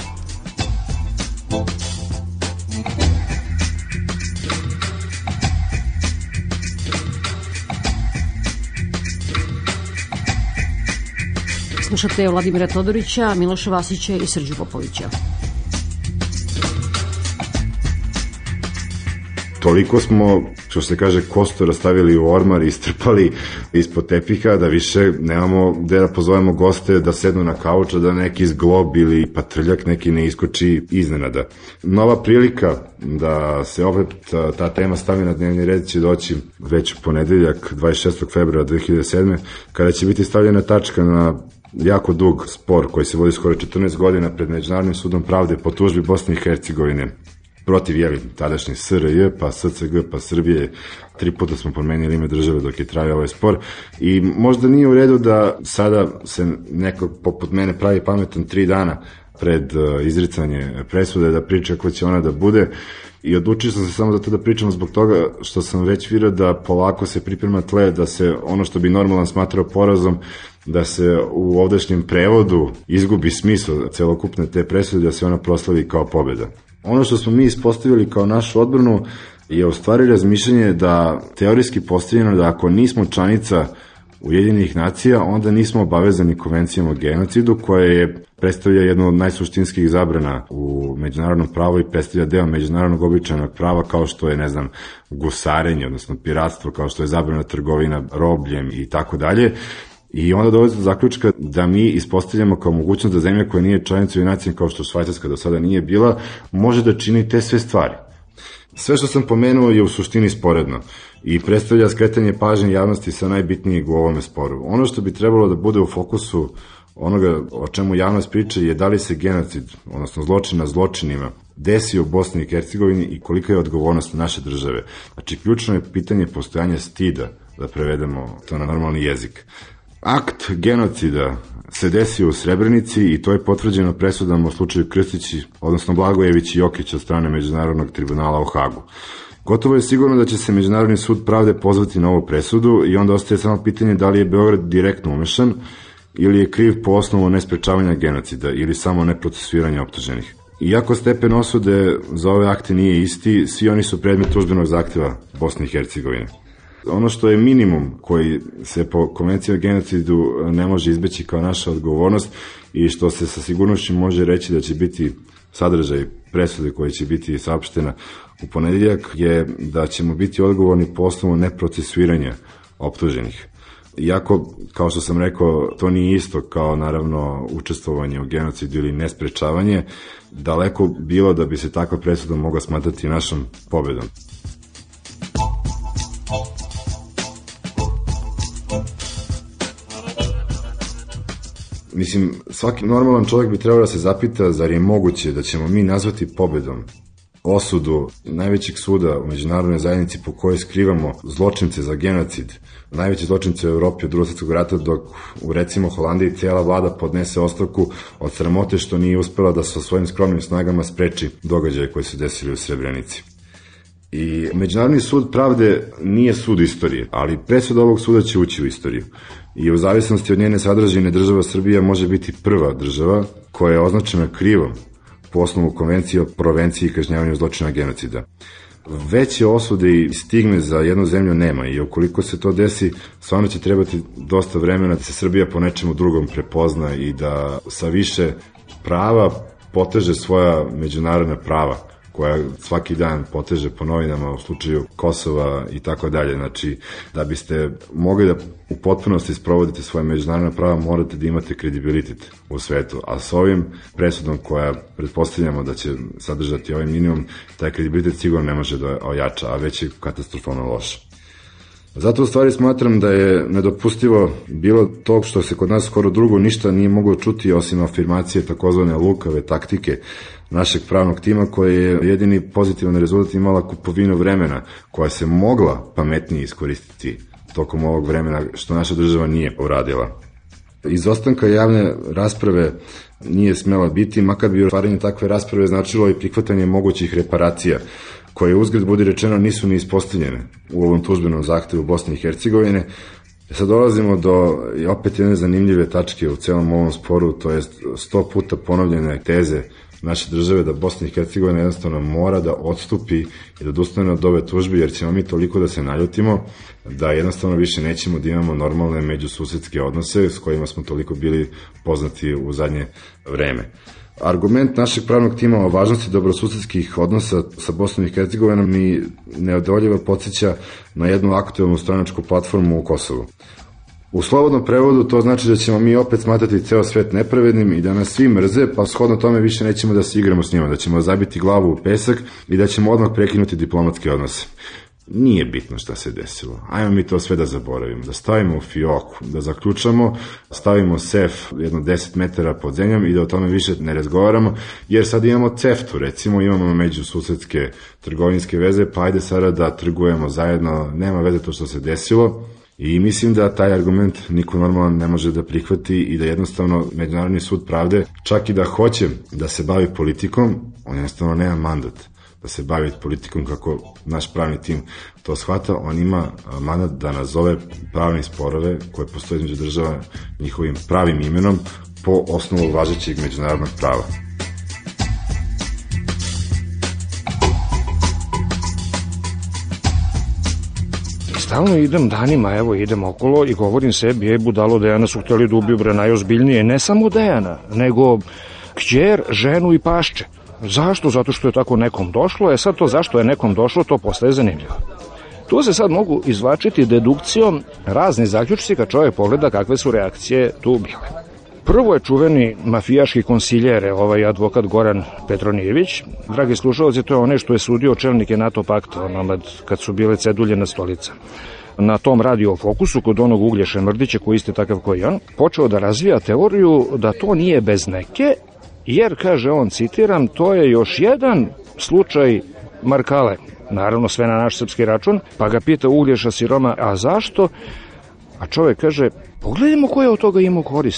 Slušate Vladimira Todorića, Miloša Vasića i Srđu Popovića. Toliko smo, što se kaže, kostura stavili u ormar i strpali ispod tepiha da više nemamo gde da pozovemo goste da sednu na kauča, da neki zglob ili patrljak neki ne iskoči iznenada. Nova prilika da se opet ta tema stavi na dnevni red će doći već u ponedeljak 26. februara 2007. kada će biti stavljena tačka na jako dug spor koji se vodi skoro 14 godina pred Međunarodnim sudom pravde po tužbi Bosne i Hercegovine protiv tadašnje SRJ, pa SCG, pa Srbije. 3 puta smo promenili ime države dok je trajao ovaj spor i možda nije u redu da sada se neko poput mene pravi pametan 3 dana pred izricanje presude da priča kako će ona da bude i odlučio sam se samo zato da pričam zbog toga što sam već vidio da polako se priprema tle da se ono što bi normalan smatrao porazom da se u ovdašnjem prevodu izgubi smisao celokupne te presude, da se ona proslavi kao pobeda. Ono što smo mi ispostavili kao našu odbranu je u stvari razmišljanje da teorijski postavljeno da ako nismo članica Ujedinjenih nacija, onda nismo obavezani konvencijom o genocidu koja je predstavlja jednu od najsuštinskih zabrana u međunarodnom pravu i predstavlja deo međunarodnog običajnog prava kao što je, gusarenje, odnosno piratstvo, kao što je zabrana trgovina robljem i tako dalje. I onda dolazi do zaključka da mi ispostavljamo kao mogućnost da zemlja koja nije članica Ujedinjenih nacija, kao što Švajcarska do sada nije bila, može da čini te sve stvari. Sve što sam pomenuo je u suštini sporedno i predstavlja skretanje pažnje javnosti sa najbitnijeg u ovome sporu. Ono što bi trebalo da bude u fokusu onoga o čemu javnost priča je da li se genocid, odnosno zločin na zločinima, desio u Bosni i Hercegovini i kolika je odgovornost naše države. Znači, ključno je pitanje postojanja stida, da prevedemo to na normalni jezik. Akt genocida se desio u Srebrenici i to je potvrđeno presudama u slučaju Krstić, odnosno Blagojević i Jokić od strane Međunarodnog tribunala u Hagu. Gotovo je sigurno da će se Međunarodni sud pravde pozvati na ovu presudu i onda ostaje samo pitanje da li je Beograd direktno umešan ili je kriv po osnovu nesprečavanja genocida ili samo neprocesuiranja optuženih. Iako stepen osude za ove akte nije isti, svi oni su predmet tužbenog zahteva Bosne i Hercegovine. Ono što je minimum koji se po konvenciji o genocidu ne može izbeći kao naša odgovornost i što se sa sigurnošću može reći da će biti sadržaj presude koja će biti saopštena u ponedeljak je da ćemo biti odgovorni po osnovu neprocesuiranja optuženih. Iako, kao što sam rekao, to nije isto kao naravno učestvovanje u genocidu ili nesprečavanje, daleko bilo da bi se takva presuda mogla smatrati našom pobedom. Mislim, svaki normalan čovjek bi trebao da se zapita zar je moguće da ćemo mi nazvati pobedom osudu najvećeg suda u međunarodnoj zajednici po kojoj skrivamo zločince za genocid, najveći zločince u Evropi od Drugog svjetskog rata, dok u recimo Holandiji cijela vlada podnese ostavku od sramote što nije uspela da sa svojim skromnim snagama spreči događaje koji su desili u Srebrenici. I Međunarodni sud pravde nije sud istorije, ali presuda ovog suda će ući u istoriju. I u zavisnosti od njene sadržine država Srbija može biti prva država koja je označena krivom po osnovu konvencije o prevenciji i kažnjavanju zločina genocida. Veće osude i stigme za jednu zemlju nema i ukoliko se to desi, stvarno će trebati dosta vremena da se Srbija po nečemu drugom prepozna i da sa više prava poteže svoja međunarodna prava koja svaki dan poteže po novinama u slučaju Kosova i tako dalje. Znači, da biste mogli da u potpunosti sprovodite svoje međunarodne prava, morate da imate kredibilitet u svetu. A s ovim presudom koja pretpostavljamo da će sadržati ovaj minimum, taj kredibilitet sigurno ne može da ojača, a već je katastrofalno loš. Zato u stvari smatram da je nedopustivo bilo to što se kod nas skoro drugo ništa nije moglo čuti osim afirmacije takozvane lukave taktike našeg pravnog tima koji je jedini pozitivan rezultat imala kupovinu vremena koja se mogla pametnije iskoristiti tokom ovog vremena što naša država nije uradila. Izostanka javne rasprave nije smela biti, makar bi otvaranje takve rasprave značilo i prihvatanje mogućih reparacija koje uzgled budi rečeno nisu ni ispostavljene u ovom tužbenom zahtevu Bosne i Hercegovine. Sad dolazimo do opet jedne zanimljive tačke u celom ovom sporu, to je 100 puta ponovljene teze naše države da Bosna i Hercegovina jednostavno mora da odstupi i da odustane od ove tužbe, jer ćemo mi toliko da se naljutimo da jednostavno više nećemo da imamo normalne međususedske odnose s kojima smo toliko bili poznati u zadnje vreme. Argument našeg pravnog tima o važnosti dobrosusedskih odnosa sa Bosnom i Hercegovinom mi neodoljivo podsjeća na jednu aktuelnu stranačku platformu u Kosovu. U slobodnom prevodu to znači da ćemo mi opet smatrati ceo svet nepravednim i da nas svi mrze, pa shodno tome više nećemo da se igramo s njima, da ćemo zabiti glavu u pesak i da ćemo odmah prekinuti diplomatske odnose. Nije bitno šta se desilo. Ajmo mi to sve da zaboravimo, da stavimo u fioku, da zaključamo, stavimo sef jedno 10 metara pod zemljom i da o tome više ne razgovaramo, jer sad imamo CEFTA, recimo imamo međususedske trgovinske veze, pa ajde sada da trgujemo zajedno, nema veze to što se desilo. I mislim da taj argument niko normalan ne može da prihvati i da jednostavno Međunarodni sud pravde, čak i da hoće da se bavi politikom, on jednostavno nema mandat da se bavi politikom kako naš pravni tim to shvata. On ima mandat da nazove pravne sporove koje postoje između država njihovim pravim imenom po osnovu važećeg međunarodnog prava. Stalno idem danima, evo idem okolo i govorim sebi, budalo Dejana su hteli da ubiju bre najozbiljnije, ne samo Dejana, nego kćer, ženu i pašče. Zašto? Zato što je tako nekom došlo, sad to zašto je nekom došlo, to postaje zanimljivo. Tu se sad mogu izvlačiti dedukcijom razni zaključci kad čovjek pogleda kakve su reakcije tu bile. Prvo je čuveni mafijaški konsiljere, ovaj advokat Goran Petronijević. Dragi slušalci, to je onaj što je sudio čelnike NATO pakta, kad su bile ceduljena stolica. Na tom radio Fokusu, kod onog Uglješe Mrdića, koji isti takav koji on, počeo da razvija teoriju da to nije bez neke, jer, kaže on, citiram, to je još jedan slučaj Markale, naravno sve na naš srpski račun, pa ga pita Uglješa siroma, a zašto? A čovjek kaže, pogledajmo ko je od toga imao koristi.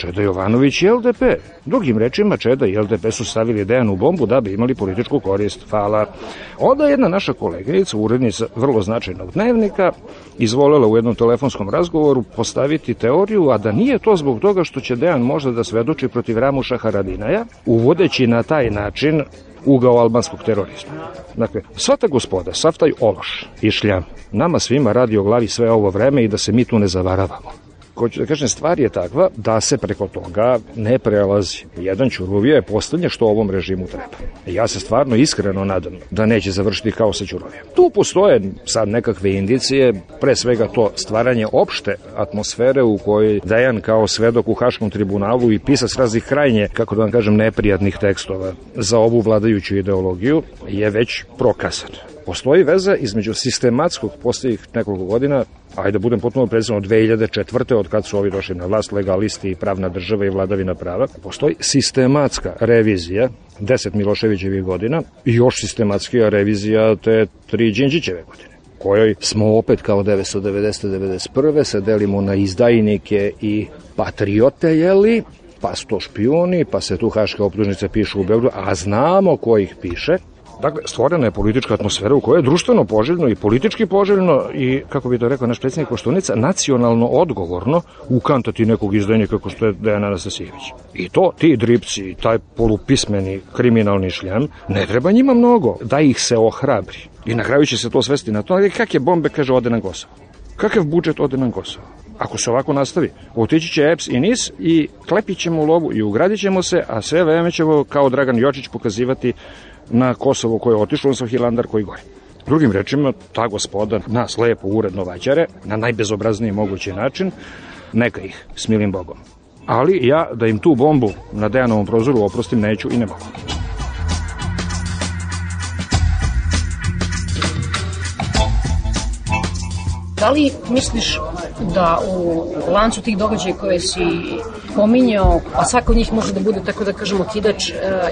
Čeda Jovanović i LDP. Drugim rečima, Čeda i LDP su stavili Dejanu bombu da bi imali političku korist. Hvala. Onda jedna naša koleginica, urednica vrlo značajnog dnevnika, izvolela u jednom telefonskom razgovoru postaviti teoriju, a da nije to zbog toga što će Dejan možda da svedoči protiv Ramuša Haradinaja, uvodeći na taj način ugao albanskog terorizma. Dakle, sva ta gospoda, sav taj ološ i šljam, nama svima radi o glavi sve ovo vreme i da se mi tu ne zavaravamo. Hoću da kažem, stvar je takva da se preko toga ne prelazi. Jedan Ćuruvija je poslednje što ovom režimu treba. Ja se stvarno iskreno nadam da neće završiti kao sa Ćuruvijom. Tu postoje sad nekakve indicije, pre svega to stvaranje opšte atmosfere u kojoj Dejan kao svedok u Haškom tribunalu i pisac raznih krajnje, kako da vam kažem, neprijatnih tekstova za ovu vladajuću ideologiju je već prokazan. Postoji veza između sistematskog poslednjih nekoliko godina, ajde da budem potpuno precizan, od 2004. od kad su ovi došli na vlast, legalisti i pravna država i vladavina prava, postoji sistematska revizija 10 Miloševićevih godina i još sistematskija revizija te 3 Đinđićeve godine, kojoj smo opet kao 1990-1991. se delimo na izdajnike i patriote, jeli, pa su to špijuni, pa se tu haške optužnice pišu u Beogradu, a znamo ko ih piše. Dakle, stvorena je politička atmosfera u kojoj je društveno poželjno i politički poželjno i, kako bi to rekao naš predsjednik Koštunica, nacionalno odgovorno ukantati nekog izdajnika kao što je Dejan Anastasijević. I to, ti dripci, taj polupismeni kriminalni šljam, ne treba njima mnogo da ih se ohrabri. I na kraju će se to svesti na to, ali kakve bombe, kaže, ode na Kosovo. Kakav budžet ode na Kosovo? Ako se ovako nastavi, otići će EPS i NIS i klepit ćemo lovu i ugradit ćemo se, a sve vreme ćemo kao Dragan Jočić pokazivati na Kosovo koje je otišlo, odnosno Hilandar koji gori. Drugim rečima, ta gospoda nas lepo uredno vaćare na najbezobrazniji mogući način, neka ih s milim Bogom. Ali ja da im tu bombu na Dejanovom prozoru oprostim neću i ne mogu. Da li misliš da u lancu tih događaja koje si pominjao, a svako od njih može da bude, tako da kažemo, kidač,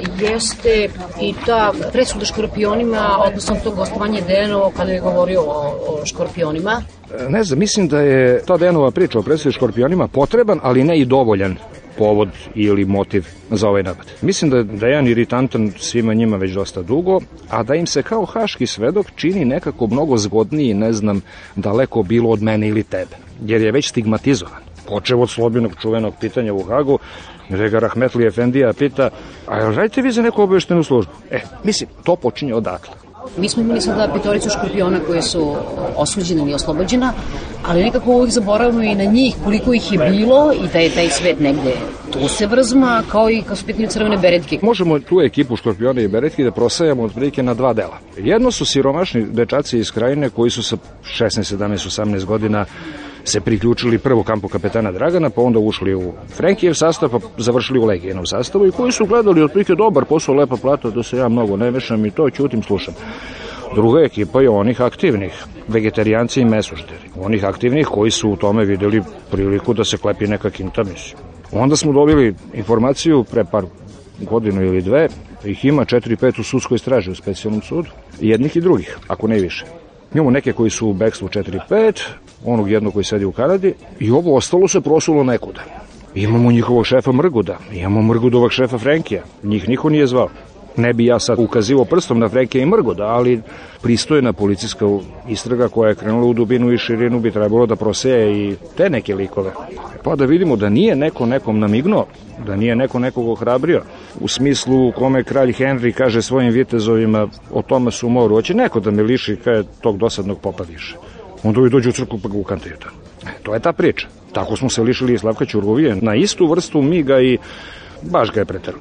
jeste i ta presuda škorpionima, odnosno to gostovanje Dejanovo kada je govorio o škorpionima? Ne znam, mislim da je ta Dejanova priča o presudi škorpionima potreban, ali ne i dovoljan povod ili motiv za ovaj napad. Mislim da je Dejan iritantan svima njima već dosta dugo, a da im se kao haški svedok čini nekako mnogo zgodniji, ne znam, daleko bilo od mene ili tebe, jer je već stigmatizovan. Počeo od Slobinog čuvenog pitanja u Hagu, gde ga Rahmetli Efendija pita, a jel radite vi za neku obaveštenu službu? Mislim, to počinje odatle. Mi smo imali sada 5 škorpiona koje su osuđene ili oslobođena, ali nekako uvijek zaboravimo i na njih, koliko ih je bilo i da je taj svet negde tu se vrzma, kao i kao su pitanje crvene beretke. Možemo tu ekipu škorpiona i beretke da prosajamo otprilike na 2 dela. Jedno su siromašni dečaci iz Krajine koji su sa 16, 17, 18 godina se priključili prvo kampu kapetana Dragana, pa onda ušli u Frenkijev sastav, pa završili u Legijenom sastavu i koji su gledali otprilike dobar posao, lepa plata, da se ja mnogo ne mešam i to ćutim, slušam. Druga ekipa je onih aktivnih, vegetarijanci i mesošteri. Onih aktivnih koji su u tome videli priliku da se klepi neka kinta, mislim. Onda smo dobili informaciju pre par godinu ili dve, ih ima 4-5 u sudskoj straži u specijalnom sudu, jednih i drugih, ako ne više. Imamo neke koji su u bekstvu 4-5, onog jednog koji sedi u Kanadi i ovo ostalo se prosulo nekuda. Imamo njihovog šefa Mrguda, imamo Mrgudovog šefa Frenkija, njih niko nije zvao. Ne bi ja sad ukazivao prstom na Frenkija i Mrguda, ali pristojna policijska istraga koja je krenula u dubinu i širinu bi trebalo da proseje i te neke likove. Pa da vidimo da nije neko nekom namignuo, da nije neko nekog ohrabrio, u smislu u kome kralj Henry kaže svojim vitezovima o tome su moru, hoće neko da me liši kaj tog dosadnog popa više. Onda ovi dođu u crkvu pa ga ukantaju to. To je ta priča. Tako smo se lišili i Slavka Ćuruvije na istu vrstu miga i baš ga je preterao.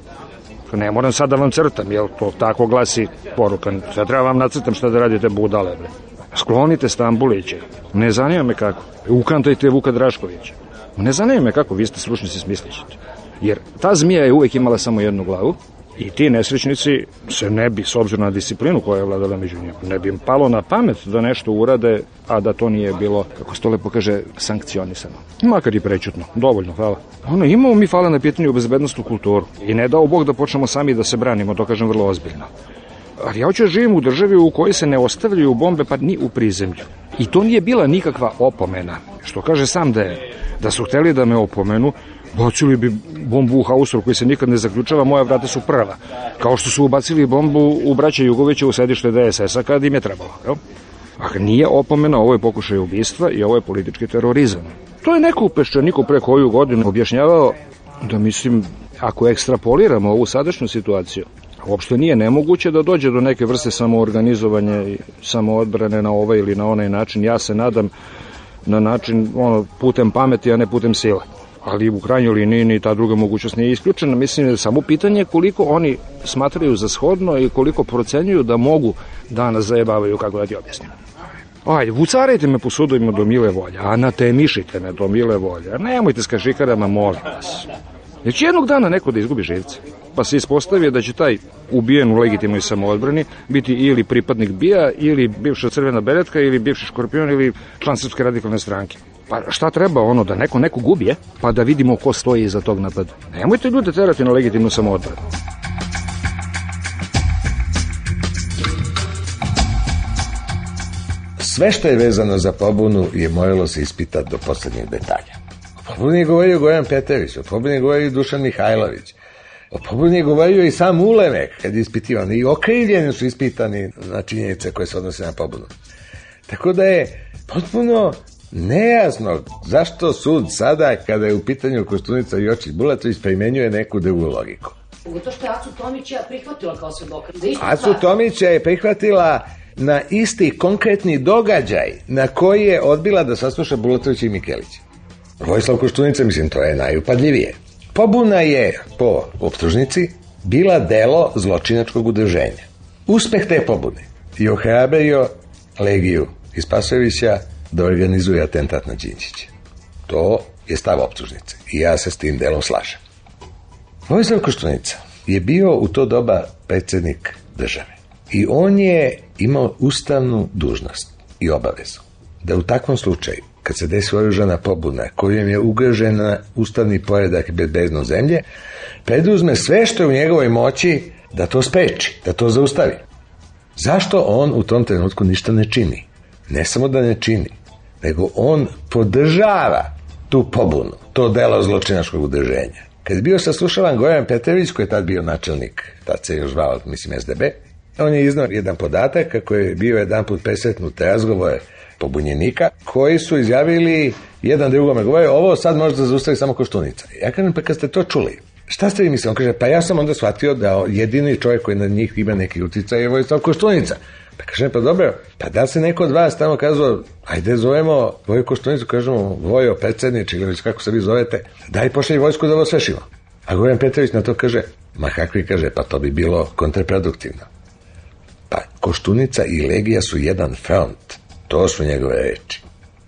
Ne moram sad da vam crtam, jel to tako glasi poruka. Sad treba vam nacrtam šta da radite budale, bre. Sklonite Stambuliće. Ne zanima me kako. Ukantajte Vuka Draškovića. Ne zanima me kako, vi ste stručnici, smislićete. Jer ta zmija je uvek imala samo jednu glavu i ti nesrećnici se ne bi, s obzirom na disciplinu koja je vladala među njima, ne bi im palo na pamet da nešto urade, a da to nije bilo, kako se to lepo kaže, sankcionisano. Makar i prećutno. Dovoljno, hvala. Imamo mi hvala na pitanju o bezbednosti u kulturu i ne dao Bog da počnemo sami da se branimo, to kažem vrlo ozbiljno. Ali ja hoću da živim u državi u kojoj se ne ostavljaju bombe pa ni u prizemlju. I to nije bila nikakva opomena. Što kaže sam da su hteli da me opomenu, Bacili bi bombu u haustor koji se nikad ne zaključava, moja vrata su prva. Kao što su ubacili bombu u braća Jugovića u sedište DSS-a kad im je trebalo. Jel? A nije opomena, ovo je pokušaj ubistva i ovo je politički terorizam. To je neko u Peščaniku pre koju godinu objašnjavao da, mislim, ako ekstrapoliramo ovu sadašnju situaciju, uopšte nije nemoguće da dođe do neke vrste samoorganizovanja i samoodbrane na ovaj ili na onaj način. Ja se nadam na način putem pameti, a ne putem sile. Ali u krajnjoj liniji ni ta druga mogućnost nije isključena. Mislim da je samo pitanje koliko oni smatraju za shodno i koliko procenjuju da mogu da nas zajebavaju, kako da ti objasnim. Ajde, vucarajte me po sudovima do mile volje, anatemišite me do mile volje, nemojte s kašikarama, molim vas. Jer će jednog dana neko da izgubi živce, pa se ispostavi da će taj ubijen u legitimnoj samoodbrani biti ili pripadnik BIA, ili bivša crvena beretka, ili bivši škorpion, ili član Srpske radikalne stranke. Pa šta treba da neko gubi, pa da vidimo ko stoji iza tog napada. Nemojte ljude terati na legitimnu samoodbranu. Sve što je vezano za pobunu je moralo se ispitati do poslednjeg detalja. O pobuni je govorio Goran Petević, o pobuni je govorio Dušan Mihajlović, o pobuni je govorio i sam Ulemek kad je ispitivan, i okrivljeni su ispitani na činjenice koje se odnose na pobunu. Tako da je potpuno nejasno zašto sud sada, kada je u pitanju Koštunica i Jočić Bulatović, primenjuje neku drugu logiku. To što je Acu Tomića prihvatila kao svedoka. Acu Tomića je prihvatila na isti konkretni događaj na koji je odbila da sasluša Bulatovića i Mikelića. Vojislav Koštunica, mislim, to je najupadljivije. Pobuna je, po optužnici, bila delo zločinačkog udruženja. Uspeh te pobune je ohrabrio Legiju iz Spasojevića da organizuje atentat na Đinđića. To je stav optužnice i ja se s tim delom slažem. Vojislav Koštunica je bio u to doba predsjednik države i on je imao ustavnu dužnost i obavezu da u takvom slučaju, kad se desi oružana pobuna kojom je ugrožena ustavni poredak i bezbednost zemlje, preduzme sve što je u njegovoj moći da to spreči, da to zaustavi. Zašto on u tom trenutku ništa ne čini? Ne samo da ne čini, nego on podržava tu pobunu, to delo zločinačkog udruženja. Kad je bio saslušavan Goran Petević, koji je tad bio načelnik, tad se još zvao, mislim, SDB, on je iznao jedan podatak kako je bio jedanput presretnut razgovor pobunjenika koji su izjavili jedan drugome, govore, ovo sad može da zaustavi samo Koštunica. Ja kažem, pa kad ste to čuli, šta ste vi mislili? On kaže, pa ja sam onda shvatio da jedini čovjek koji na njih ima neki uticaj je Vojislav Koštunica. Pa kažem, pa dobro, pa da se neko od vas tamo kazao, ajde zovemo Voju Koštunicu, kažemo, Vojo, predsjedniče, ili kako se vi zovete, daj pošalji vojsku da ovo svešimo. A Goran Petrović na to kaže, ma kakvi, kaže, pa to bi bilo kontraproduktivno. Pa Koštunica i Legija su jedan front, to su njegove reči.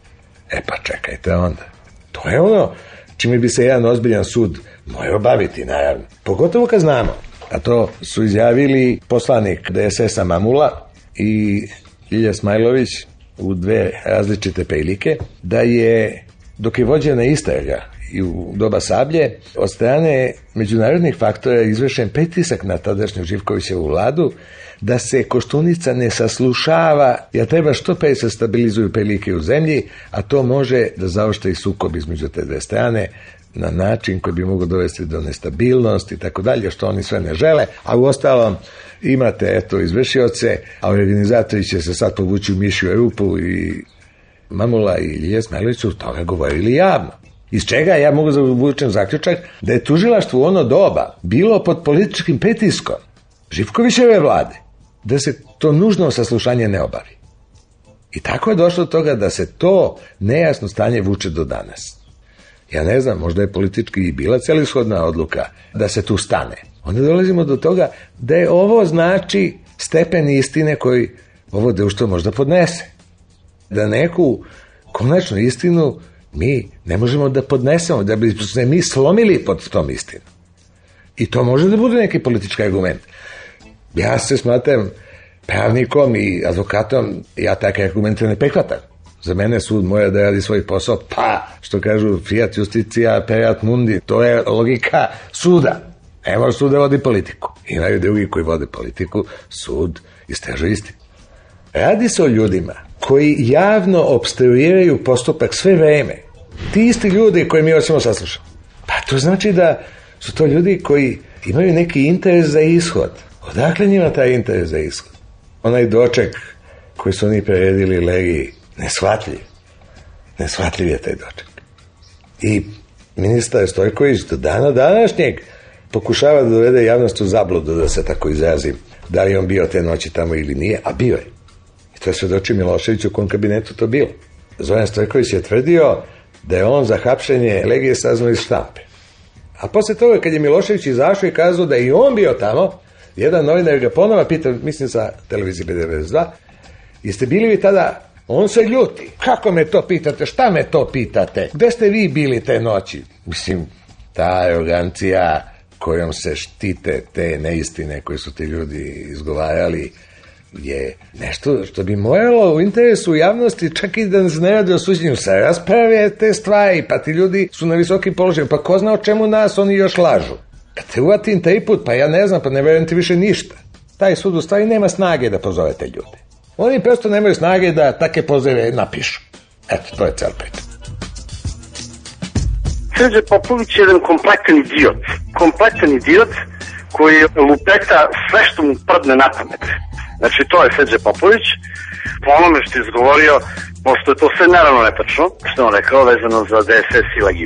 E pa čekajte onda. To je ono čime bi se jedan ozbiljan sud morao baviti, naravno. Pogotovo kad znamo, a to su izjavili poslanik DSS-a Mamula i Ilja Smajlović u dve različite prilike, da je, dok je vođena istraga i u doba Sablje, od strane međunarodnih faktora izvršen pritisak na tadašnju Živkovićevu vladu da se Koštunica ne saslušava, jer treba što pre se stabilizuju prilike u zemlji, a to može da zaoštri sukob između te dve strane na način koji bi mogao dovesti do nestabilnosti i tako dalje, što oni sve ne žele, a u ostalom imate izvršioce, a organizatori će se sad povući u mišju rupu i Mamula i Ilija Smajlović su toga govorili javno. Iz čega ja mogu zavučem zaključak da je tužilaštvo u ono doba bilo pod političkim pritiskom Živkovićeve vlade, da se to nužno saslušanje ne obavi. I tako je došlo do toga da se to nejasno stanje vuče do danas. Ja ne znam, možda je politički i bila celishodna odluka da se tu stane. Onda dolazimo do toga da je ovo znači stepen istine koji ovo društvo možda podnese. Da neku konačnu istinu mi ne možemo da podnesemo, da bi se mi slomili pod tom istinom. I to može da bude neki politički argument. Ja se smatram pravnikom i advokatom, ja takve argumente ne prihvatam. Za mene sud mora da radi svoj posao, pa, što kažu, fiat justicija, perat mundi, to je logika suda. Ne može sud da vodi politiku. Imaju drugi koji vode politiku, sud istražuje istinu. Radi se o ljudima koji javno opstruiraju postupak sve vreme. Ti isti ljudi koji mi hoćemo saslušati. Pa To znači da su to ljudi koji imaju neki interes za ishod. Odakle njima taj interes za ishod? Onaj doček koji su oni priredili Legiji, neshvatljiv je taj doček. I ministar Stojković do dana današnjeg pokušava da dovede javnost u zabludu, da se tako izrazim, da li on bio te noći tamo ili nije, a bio je. I to je svedoči Milošević u kom kabinetu to bilo. Zoran Stojković je tvrdio da je on za hapšenje Legije saznao iz štampe. A posle toga, kad je Milošević izašao i kazao da je i on bio tamo, jedan novinar ga ponova pita, mislim sa televizije B92, jeste bili vi tada? On se ljuti. Kako me to pitate? Šta me to pitate? Gde ste vi bili te noći? Mislim, ta arogancija kojom se štite te neistine koje su ti ljudi izgovarali je nešto što bi moralo u interesu javnosti, čak i da ne radi o suđenju, se rasprave te stvari, pa ti ljudi su na visokim položajima, pa ko zna o čemu nas oni još lažu. Kad te uvatim 3 put, pa ja ne znam, pa ne verujem ti više ništa. Taj sud u stvari nema snage da pozove te ljude. Oni prosto nemaju snage da take pozove napišu. Eto, to je cel priča. Srđe Popović je jedan kompletan idiot koji lupeta sve što mu prdne na pamet. Znači, to je Srđe Popović. Po onome što je izgovorio, pošto je to sve naravno netačno, što on rekao vezano za DSS i Legiju.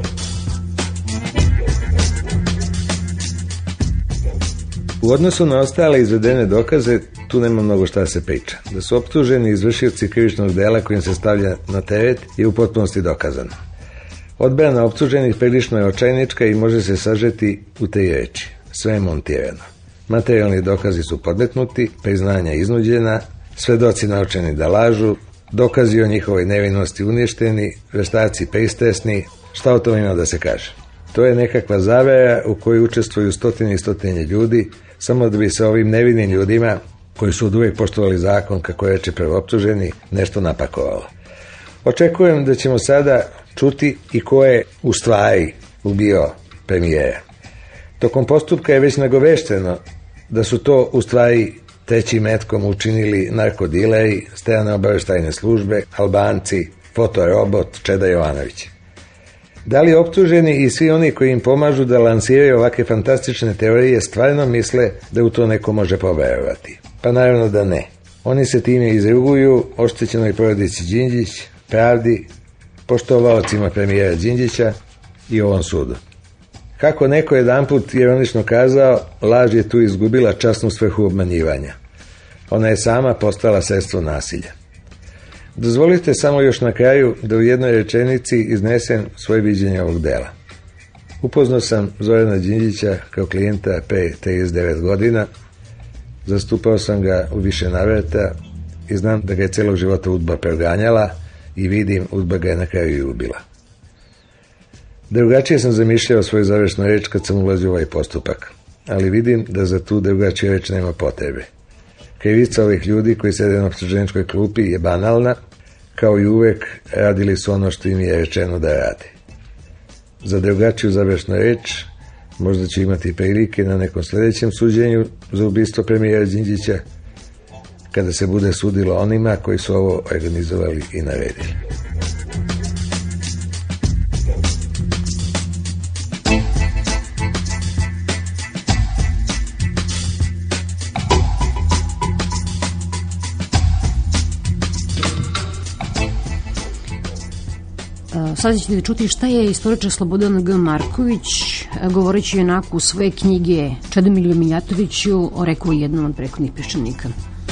U odnosu na ostale izvedene dokaze, tu nema mnogo šta se priča. Da su optuženi izvršioci krivičnog dela kojim se stavlja na teret je u potpunosti dokazano. Odbrana optuženih prilično je očajnička i može se sažeti u 3 reči. Sve je montirano. Materijalni dokazi su podmetnuti, priznanja iznuđena, svedoci naučeni da lažu, dokazi o njihovoj nevinosti uništeni, veštaci pristresni, šta o tome ima da se kaže? To je nekakva zavera u kojoj učestvuju stotine i stotine ljudi, samo da bi se ovim nevinim ljudima, koji su od uvijek poštovali zakon, kako reče prvooptuženi, nešto napakovalo. Očekujem da ćemo sada čuti i ko je u stvari ubio premijera. Tokom postupka je već nagovešteno da su to u stvari trećim metkom učinili narkodileri, strane obaveštajne službe, Albanci, fotorobot Čeda Jovanović. Da li optuženi i svi oni koji im pomažu da lansiraju ovakve fantastične teorije stvarno misle da u to neko može poverovati? Pa naravno da ne. Oni se time izruguju oštećenoj porodici Đinđić, pravdi, poštovaocima premijera Đinđića i ovom sudu. Kako neko jedanput ironično kazao, laž je tu izgubila časnu svrhu obmanjivanja. Ona je sama postala sredstvo nasilja. Dozvolite samo još na kraju da u jednoj rečenici iznesem svoje viđenje ovog dela. Upoznao sam Zorana Đinđića kao klijenta pre 39 godina, zastupao sam ga u više navrata i znam da ga je celog života UDBA proganjala i vidim, UDBA ga je na kraju i ubila. Drugačije sam zamišljao svoju završnu reč kad sam ulazio u ovaj postupak, ali vidim da za tu drugačiju reč nema potrebe. Krivica ovih ljudi koji sede na optuženičkoj klupi je banalna, kao i uvek radili su ono što im je rečeno da rade. Za drugačiju završnu reč možda će imati prilike na nekom sljedećem suđenju za ubistvo premijera Đinđića, kada se bude sudilo onima koji su ovo organizovali i naredili. Sada ćete čuti šta je istoričar Slobodan G. Marković, govoreći onako u svoje knjige Čedomilju Mijatoviću, rekao jednom od prethodnih peščanika.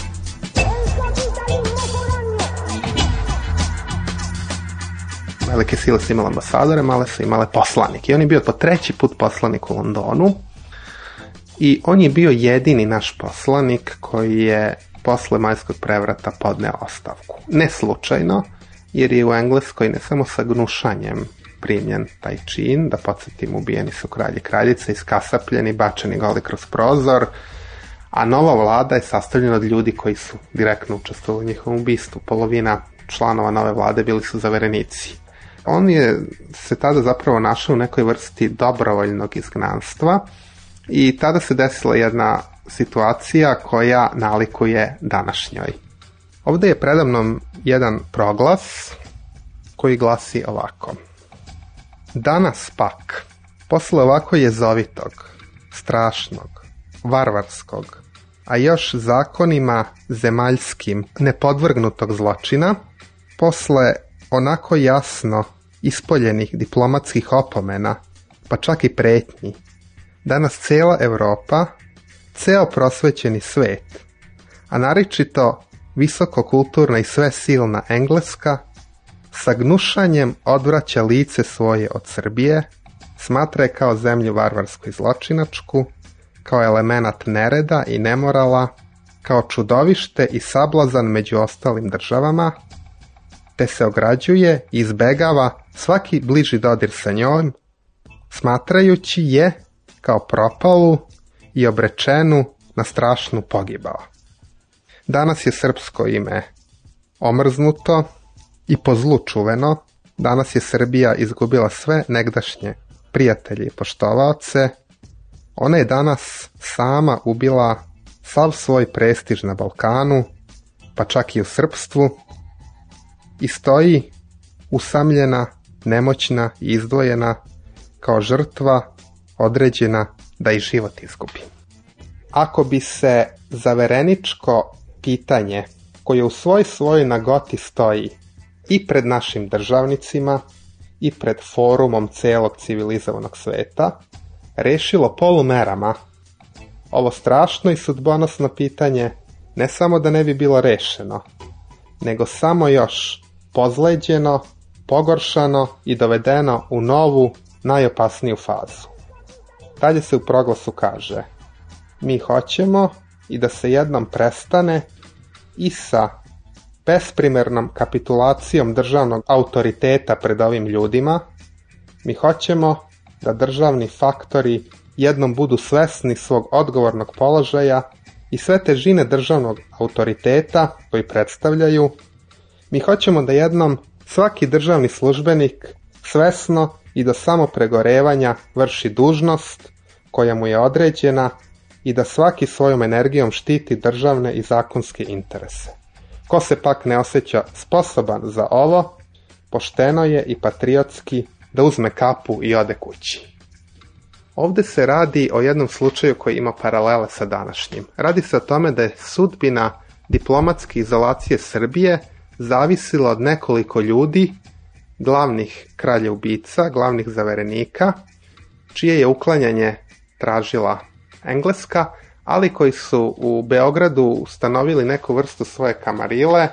Velike sile su imale ambasadore, male su imale poslanike. I on je bio to 3. put poslanik u Londonu i on je bio jedini naš poslanik koji je posle majskog prevrata podneo ostavku. Ne slučajno, jer je u Engleskoj ne samo sa gnušanjem primljen taj čin, da podsjetim, ubijeni su kralj i kraljica, iskasapljeni, bačeni goli kroz prozor, a nova vlada je sastavljena od ljudi koji su direktno učestvovali u njihovom ubistvu. Polovina članova nove vlade bili su zaverenici. On je se tada zapravo našao u nekoj vrsti dobrovoljnog izgnanstva i tada se desila jedna situacija koja nalikuje današnjoj. Ovdje je predamnom jedan proglas koji glasi ovako. Danas pak Posle ovako jezovitog, strašnog, varvarskog, a još zakonima zemaljskim nepodvrgnutog zločina, posle onako jasno ispoljenih diplomatskih opomena, pa čak i pretnji, danas cijela Evropa, ceo prosvećeni svet, a naročito visokokulturna i svesilna Engleska, sa gnušanjem odvraća lice svoje od Srbije, smatra je kao zemlju varvarsku i zločinačku, kao elemenat nereda i nemorala, kao čudovište i sablazan među ostalim državama, te se ograđuje i izbegava svaki bliži dodir sa njom, smatrajući je kao propalu i obrečenu na strašnu pogibao. Danas je srpsko ime omrznuto i po zlu čuveno, danas je Srbija izgubila sve negdašnje prijatelje i poštovaoce, ona je danas sama ubila sav svoj prestiž na Balkanu, pa čak i u srpstvu, i stoji usamljena, nemoćna i izdvojena kao žrtva određena da i život izgubi. Ako bi se zavereničko pitanje, koje u svojoj nagoti stoji i pred našim državnicima i pred forumom celog civilizovanog sveta, rešilo polumerama, ovo strašno i sudbonosno pitanje ne samo da ne bi bilo rešeno, nego samo još pozleđeno, pogoršano i dovedeno u novu, najopasniju fazu. Dalje se u proglasu kaže: mi hoćemo i da se jednom prestane i sa besprimernom kapitulacijom državnog autoriteta pred ovim ljudima, mi hoćemo da državni faktori jednom budu svesni svog odgovornog položaja i sve težine državnog autoriteta koji predstavljaju. Mi hoćemo da jednom svaki državni službenik svesno i do samopregorevanja vrši dužnost koja mu je određena i da svaki svojom energijom štiti državne i zakonske interese. Ko se pak ne osjeća sposoban za ovo, pošteno je i patriotski da uzme kapu i ode kući. Ovdje se radi o jednom slučaju koji ima paralele sa današnjim. Radi se o tome da je sudbina diplomatske izolacije Srbije zavisila od nekoliko ljudi, glavnih kraljeubica, glavnih zaverenika, čije je uklanjanje tražila Engleska, ali koji su u Beogradu ustanovili neku vrstu svoje kamarile,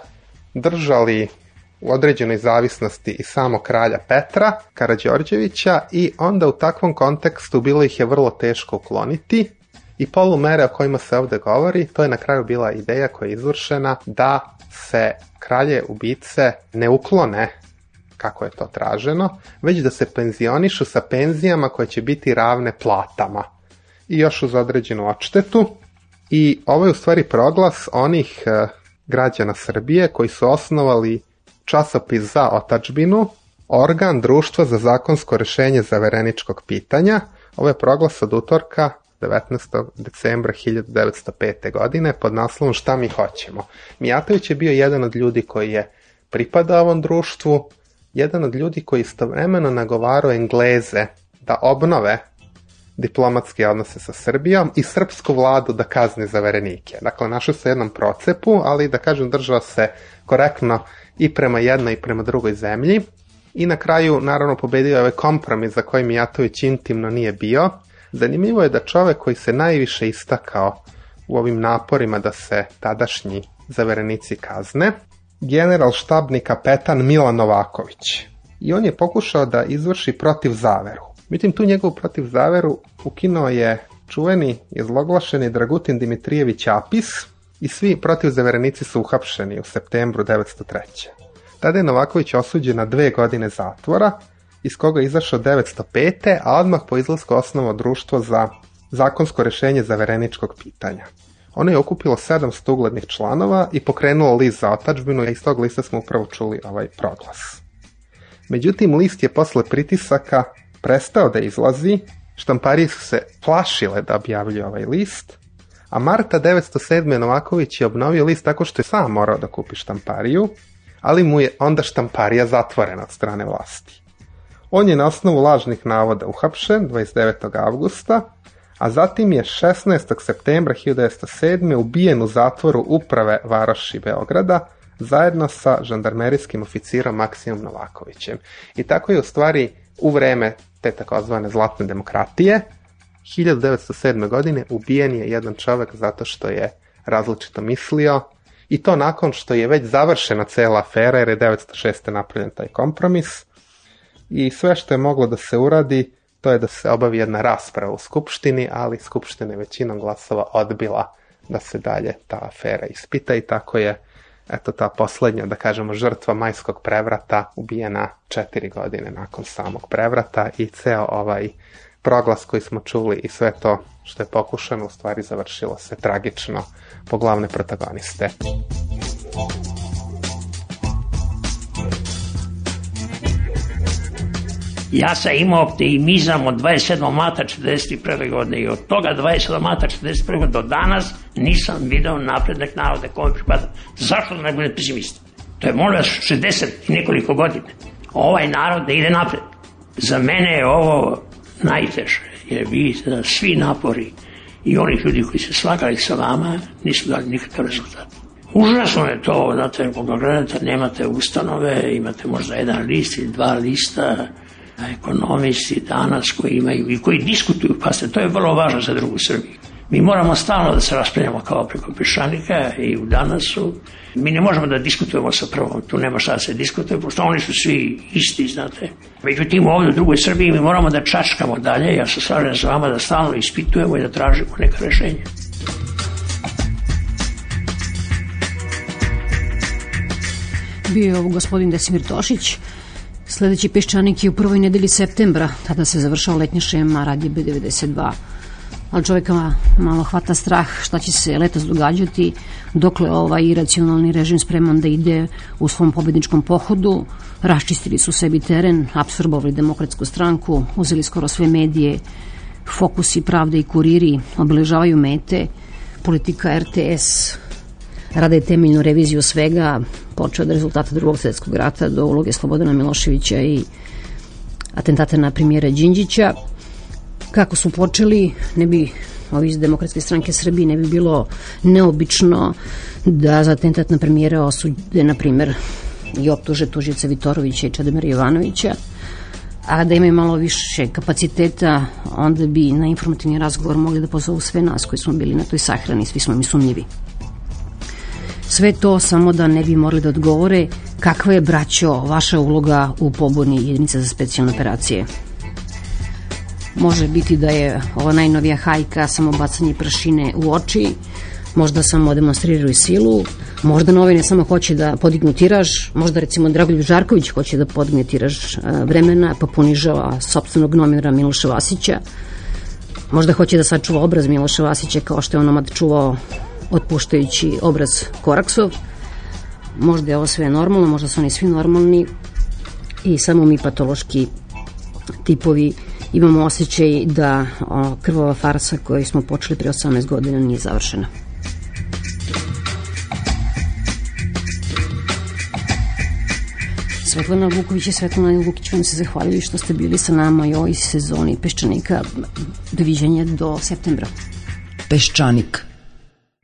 držali u određenoj zavisnosti i samo kralja Petra Karađorđevića, i onda u takvom kontekstu bilo ih je vrlo teško ukloniti, i polumere o kojima se ovdje govori, to je na kraju bila ideja koja je izvršena da se kralje ubice ne uklone kako je to traženo, već da se penzionišu sa penzijama koje će biti ravne platama i još uz određenu odštetu. I ovo je u stvari proglas onih građana Srbije koji su osnovali časopis za otadžbinu, organ društva za zakonsko rešenje zavereničkog pitanja. Ovo je proglas od utorka 19. decembra 1905. godine pod naslovom Šta mi hoćemo. Mijatović je bio jedan od ljudi koji je pripadao ovom društvu, jedan od ljudi koji istovremeno nagovarao Engleze da obnove diplomatske odnose sa Srbijom i srpsku vladu da kazni zaverenike. Dakle, našao se jednom procepu, ali da kažem držao se korektno i prema jednoj i prema drugoj zemlji. I na kraju, naravno, pobedio ovaj kompromis za koji Mijatović intimno nije bio. Zanimljivo je da čovek koji se najviše istakao u ovim naporima da se tadašnji zaverenici kazne, generalštabni kapetan Milan Novaković. I on je pokušao da izvrši protivzaveru. Međutim, tu njegovu protivzaveru ukinuo je čuveni i zloglašeni Dragutin Dimitrijević Apis i svi protivzaverenici su uhapšeni u septembru 1903. Tada je Novaković osuđen na 2 godine zatvora, iz koga je izašao 1905. a odmah po izlasku osnovao društvo za zakonsko rešenje zavereničkog pitanja. Ono je okupilo 700 uglednih članova i pokrenulo list za otadžbinu, a iz tog lista smo upravo čuli ovaj proglas. Međutim, list je posle pritisaka prestao da izlazi, štamparije su se plašile da objavljuju ovaj list, a marta 1907. Novaković je obnovio list tako što je sam morao da kupi štampariju, ali mu je onda štamparija zatvorena od strane vlasti. On je na osnovu lažnih navoda uhapšen 29. avgusta, a zatim je 16. septembra 1907. ubijen u zatvoru uprave Varoši Beograda zajedno sa žandarmerijskim oficirom Maksimom Novakovićem. I tako je u stvari u vreme te takozvane zlatne demokratije 1907. godine ubijen je jedan čovek zato što je različito mislio, i to nakon što je već završena cela afera, jer je 1906. napravljen taj kompromis, i sve što je moglo da se uradi to je da se obavi jedna rasprava u Skupštini, ali Skupština je većinom glasova odbila da se dalje ta afera ispita, i tako je ta poslednja, da kažemo, žrtva majskog prevrata ubijena 4 godine nakon samog prevrata, i ceo ovaj proglas koji smo čuli i sve to što je pokušano u stvari završilo se tragično po glavne protagoniste. Ja sam imao optimizam od 27. marta 1941. godine i od toga 27. marta 1941. godine do danas nisam video napredak naroda kome pripada. Zašto da ne budem pesimista? To je, molim vas, 60 i nekoliko godina. Ovaj narod da ide napred. Za mene je ovo najteže, jer vi svi napori i onih ljudi koji se slagali sa vama nisu dali nikakav rezultat. Užasno je to, znate, koga gledate, nemate ustanove, imate možda jedan list ili 2 lista, ekonomisti danas koji imaju i koji diskutuju, pa to je vrlo važno za drugu Srbiju. Mi moramo stalno da se raspravljamo kao preko peščanika i u danasu. Mi ne možemo da diskutujemo sa prvom, tu nema šta da se diskutuje, pošto oni su svi isti, znate. Međutim, ovdje u drugoj Srbiji mi moramo da čačkamo dalje, ja se slažem sa vama da stalno ispitujemo i da tražimo neka rešenja. Bio je ovo gospodin Desimir Tošić. Sledeći peščanik je u prvoj nedelji septembra, tada se završao letnja šema radije B92. Ali čovjeka malo hvata strah šta će se letos događati, dokle ovaj iracionalni režim spreman da ide u svom pobedničkom pohodu. Raščistili su sebi teren, apsorbovali Demokratsku stranku, uzeli skoro sve medije, Fokusi, Pravda i Kuriri obeležavaju mete, politika RTS rade temeljnu reviziju svega, počeo od rezultata Drugog svjetskog rata do uloge Slobodana Miloševića i atentata na premijera Đinđića. Kako su počeli, ne bi ovi iz Demokratske stranke Srbije ne bi bilo neobično da za atentat na premijera osude, na primjer, i optuže tužioca Vitorovića i Čedomira Jovanovića, a da imaju malo više kapaciteta, onda bi na informativni razgovor mogli da pozovu sve nas koji smo bili na toj sahrani, svi smo mi sumnjivi. Sve to samo da ne bi morali da odgovore kakva je, braćo, vaša uloga u pobuni jedinica za specijalne operacije. Može biti da je ova najnovija hajka samo bacanje prašine u oči, možda samo demonstriraju silu, možda novine samo hoće da podignu tiraž, možda recimo Dragoljub Žarković hoće da podigne tiraž Vremena pa ponižava sopstvenog novinara Miloša Vasića, možda hoće da sačuva obraz Miloša Vasića kao što je onomad čuvao otpuštajući obraz Koraksov. Možda je ovo sve normalno, možda su oni svi normalni i samo mi patološki tipovi imamo osjećaj da krvava farsa koju smo počeli pre 18 godina nije završena. Svetlana Vuković i Svetlana Vukić vam se zahvaljuju što ste bili sa nama i ovoj sezoni Peščanika. Doviđenja do septembra. Peščanik.